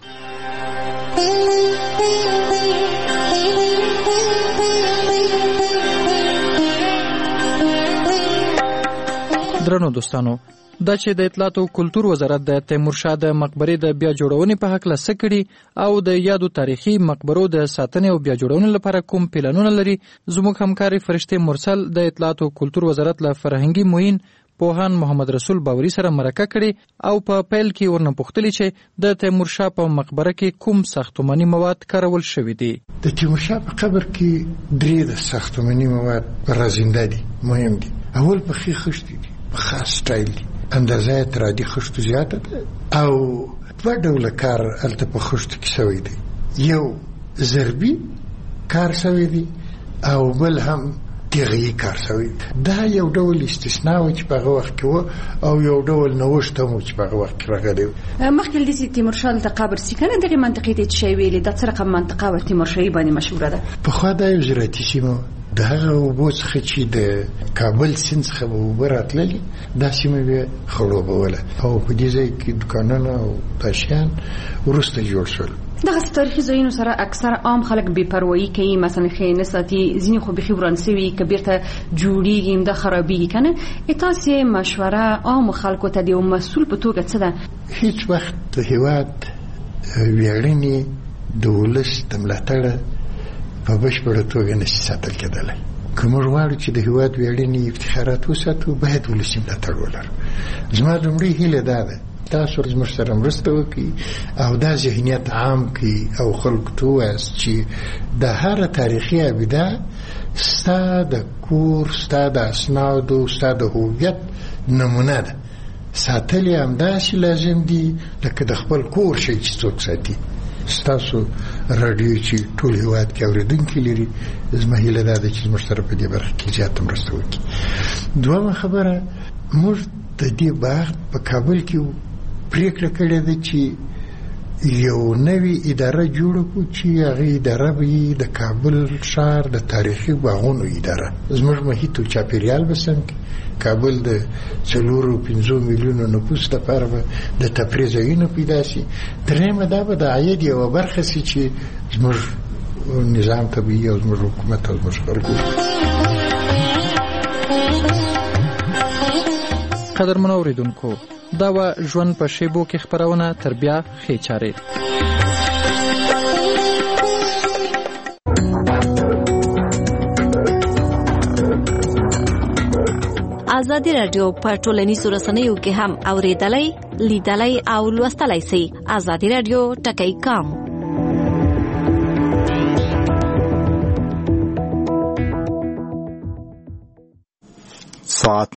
درنو دوستانو، دا چې د اطلاعات او کلتور وزارت د تیمورشاه د مقبرې د بیا جوړونې په هکله څه کړي او د یادو تاریخي مقبرو د ساتنې او بیا جوړونې لپاره کوم پلانونه لري، زموږ همکاري فرشته مرسل د اطلاعات او کلتور وزارت له فرهنګي معین پوهان محمد رسول باوري سره مرکه کړي او په پیل کې ورنه پوښتلي چې د تیمورشاه په مقبره کې کوم ساختماني مواد کارول شوي دي. د تیمورشاه په قبر کې درې د ساختماني مواد رازنده دي، مهم دي. اول په خې خښتې دي، په خاص سټایل دي، اندازه یې تر عادي خښتو زیاته ده او دوه ډوله کار هلته په خښتو کې شوی دی. یو ضربي کار شوی دی او بل هم تیغی کار شوی. دا یو ډول استثناء و چې په هغه وخت کې و او یو ډول نوښت هم و چې په هغه وخت کې راغلی و. مخکې له دې چې تیمورشاه دلته قبر سي که نه، دغې منطقې ته چې شی ویلې، دا څه رقم منطقه وه تیمورشاهي باندې مشهوره ده؟ پخوا دا یو زراعتي سیمه وه. د هغه اوبو څخه چې د کابل سیند څخه به اوبه راتللې، دا سیمه بیا خړوبوله او په دې ځای کې دوکانونه او دا شیان وروسته جوړ شول. دغسې تاریخي ځایونو سره اکثر عام خلک بې پروایي کوي، مثلا ښې نه ساتي، ځینې خو بیخي وران سوي، که بیرته جوړېږي همدا خرابېږي که نه. تاسې مشوره عامو خلکو ته د یو مسؤل په توګه څه ده؟ هیڅ وخت د هېواد ویاړنې د ولس د ملاتړه په بشپړه توګه نشي ساتل کېدلی. که موږ غواړو چې د هیواد ویاړنې افتخارات وساتو باید ولسي ملاتړ ولرو. زما لومړۍ هیله دا ده تاسو زموږ سره مرسته وکړئ او دا ذهنیت عام کړئ او خلکو ته ووایاست چې د هره تاریخي ابده ستا د کور ستا د اسنادو ستا د هویت نمونه ده. ساتل یې همداسې لازم دي لکه د خپل کور شی چې څوک ساتي. ستاسو راډیو چې ټول هیواد کې اورېدونکي لري، زما هیله دا ده چې زموږ سره په دې برخه کې زیاته مرسته وکړي. دویمه خبره، موږ د دې باغ په کابل کې پریکړه کړې ده چې یو نوې اداره جوړه کړو چې هغه اداره به د کابل ښار د تاریخي باغونو اداره. زموږ محیط او چاپیریال به سم کړي. کابل د څلورو پنځو میلیونو نفوس لپاره به د تفریح ځایونه پیدا شي. درېیمه دا به د عاید یوه برخه شي چې زموږ نظام طبیعي او زموږ حکومت او زموږ خلکو. قدرمنو اوریدونکو، دا و ژوند په شیبو کې خپرونه، تر بیا ښې چارې. ازادي راډیو په ټولنیزو رسنیو کې هم اوریدلای، لیدلای او لوستلای شئ. ازادي راډیو ټکی کام ساعت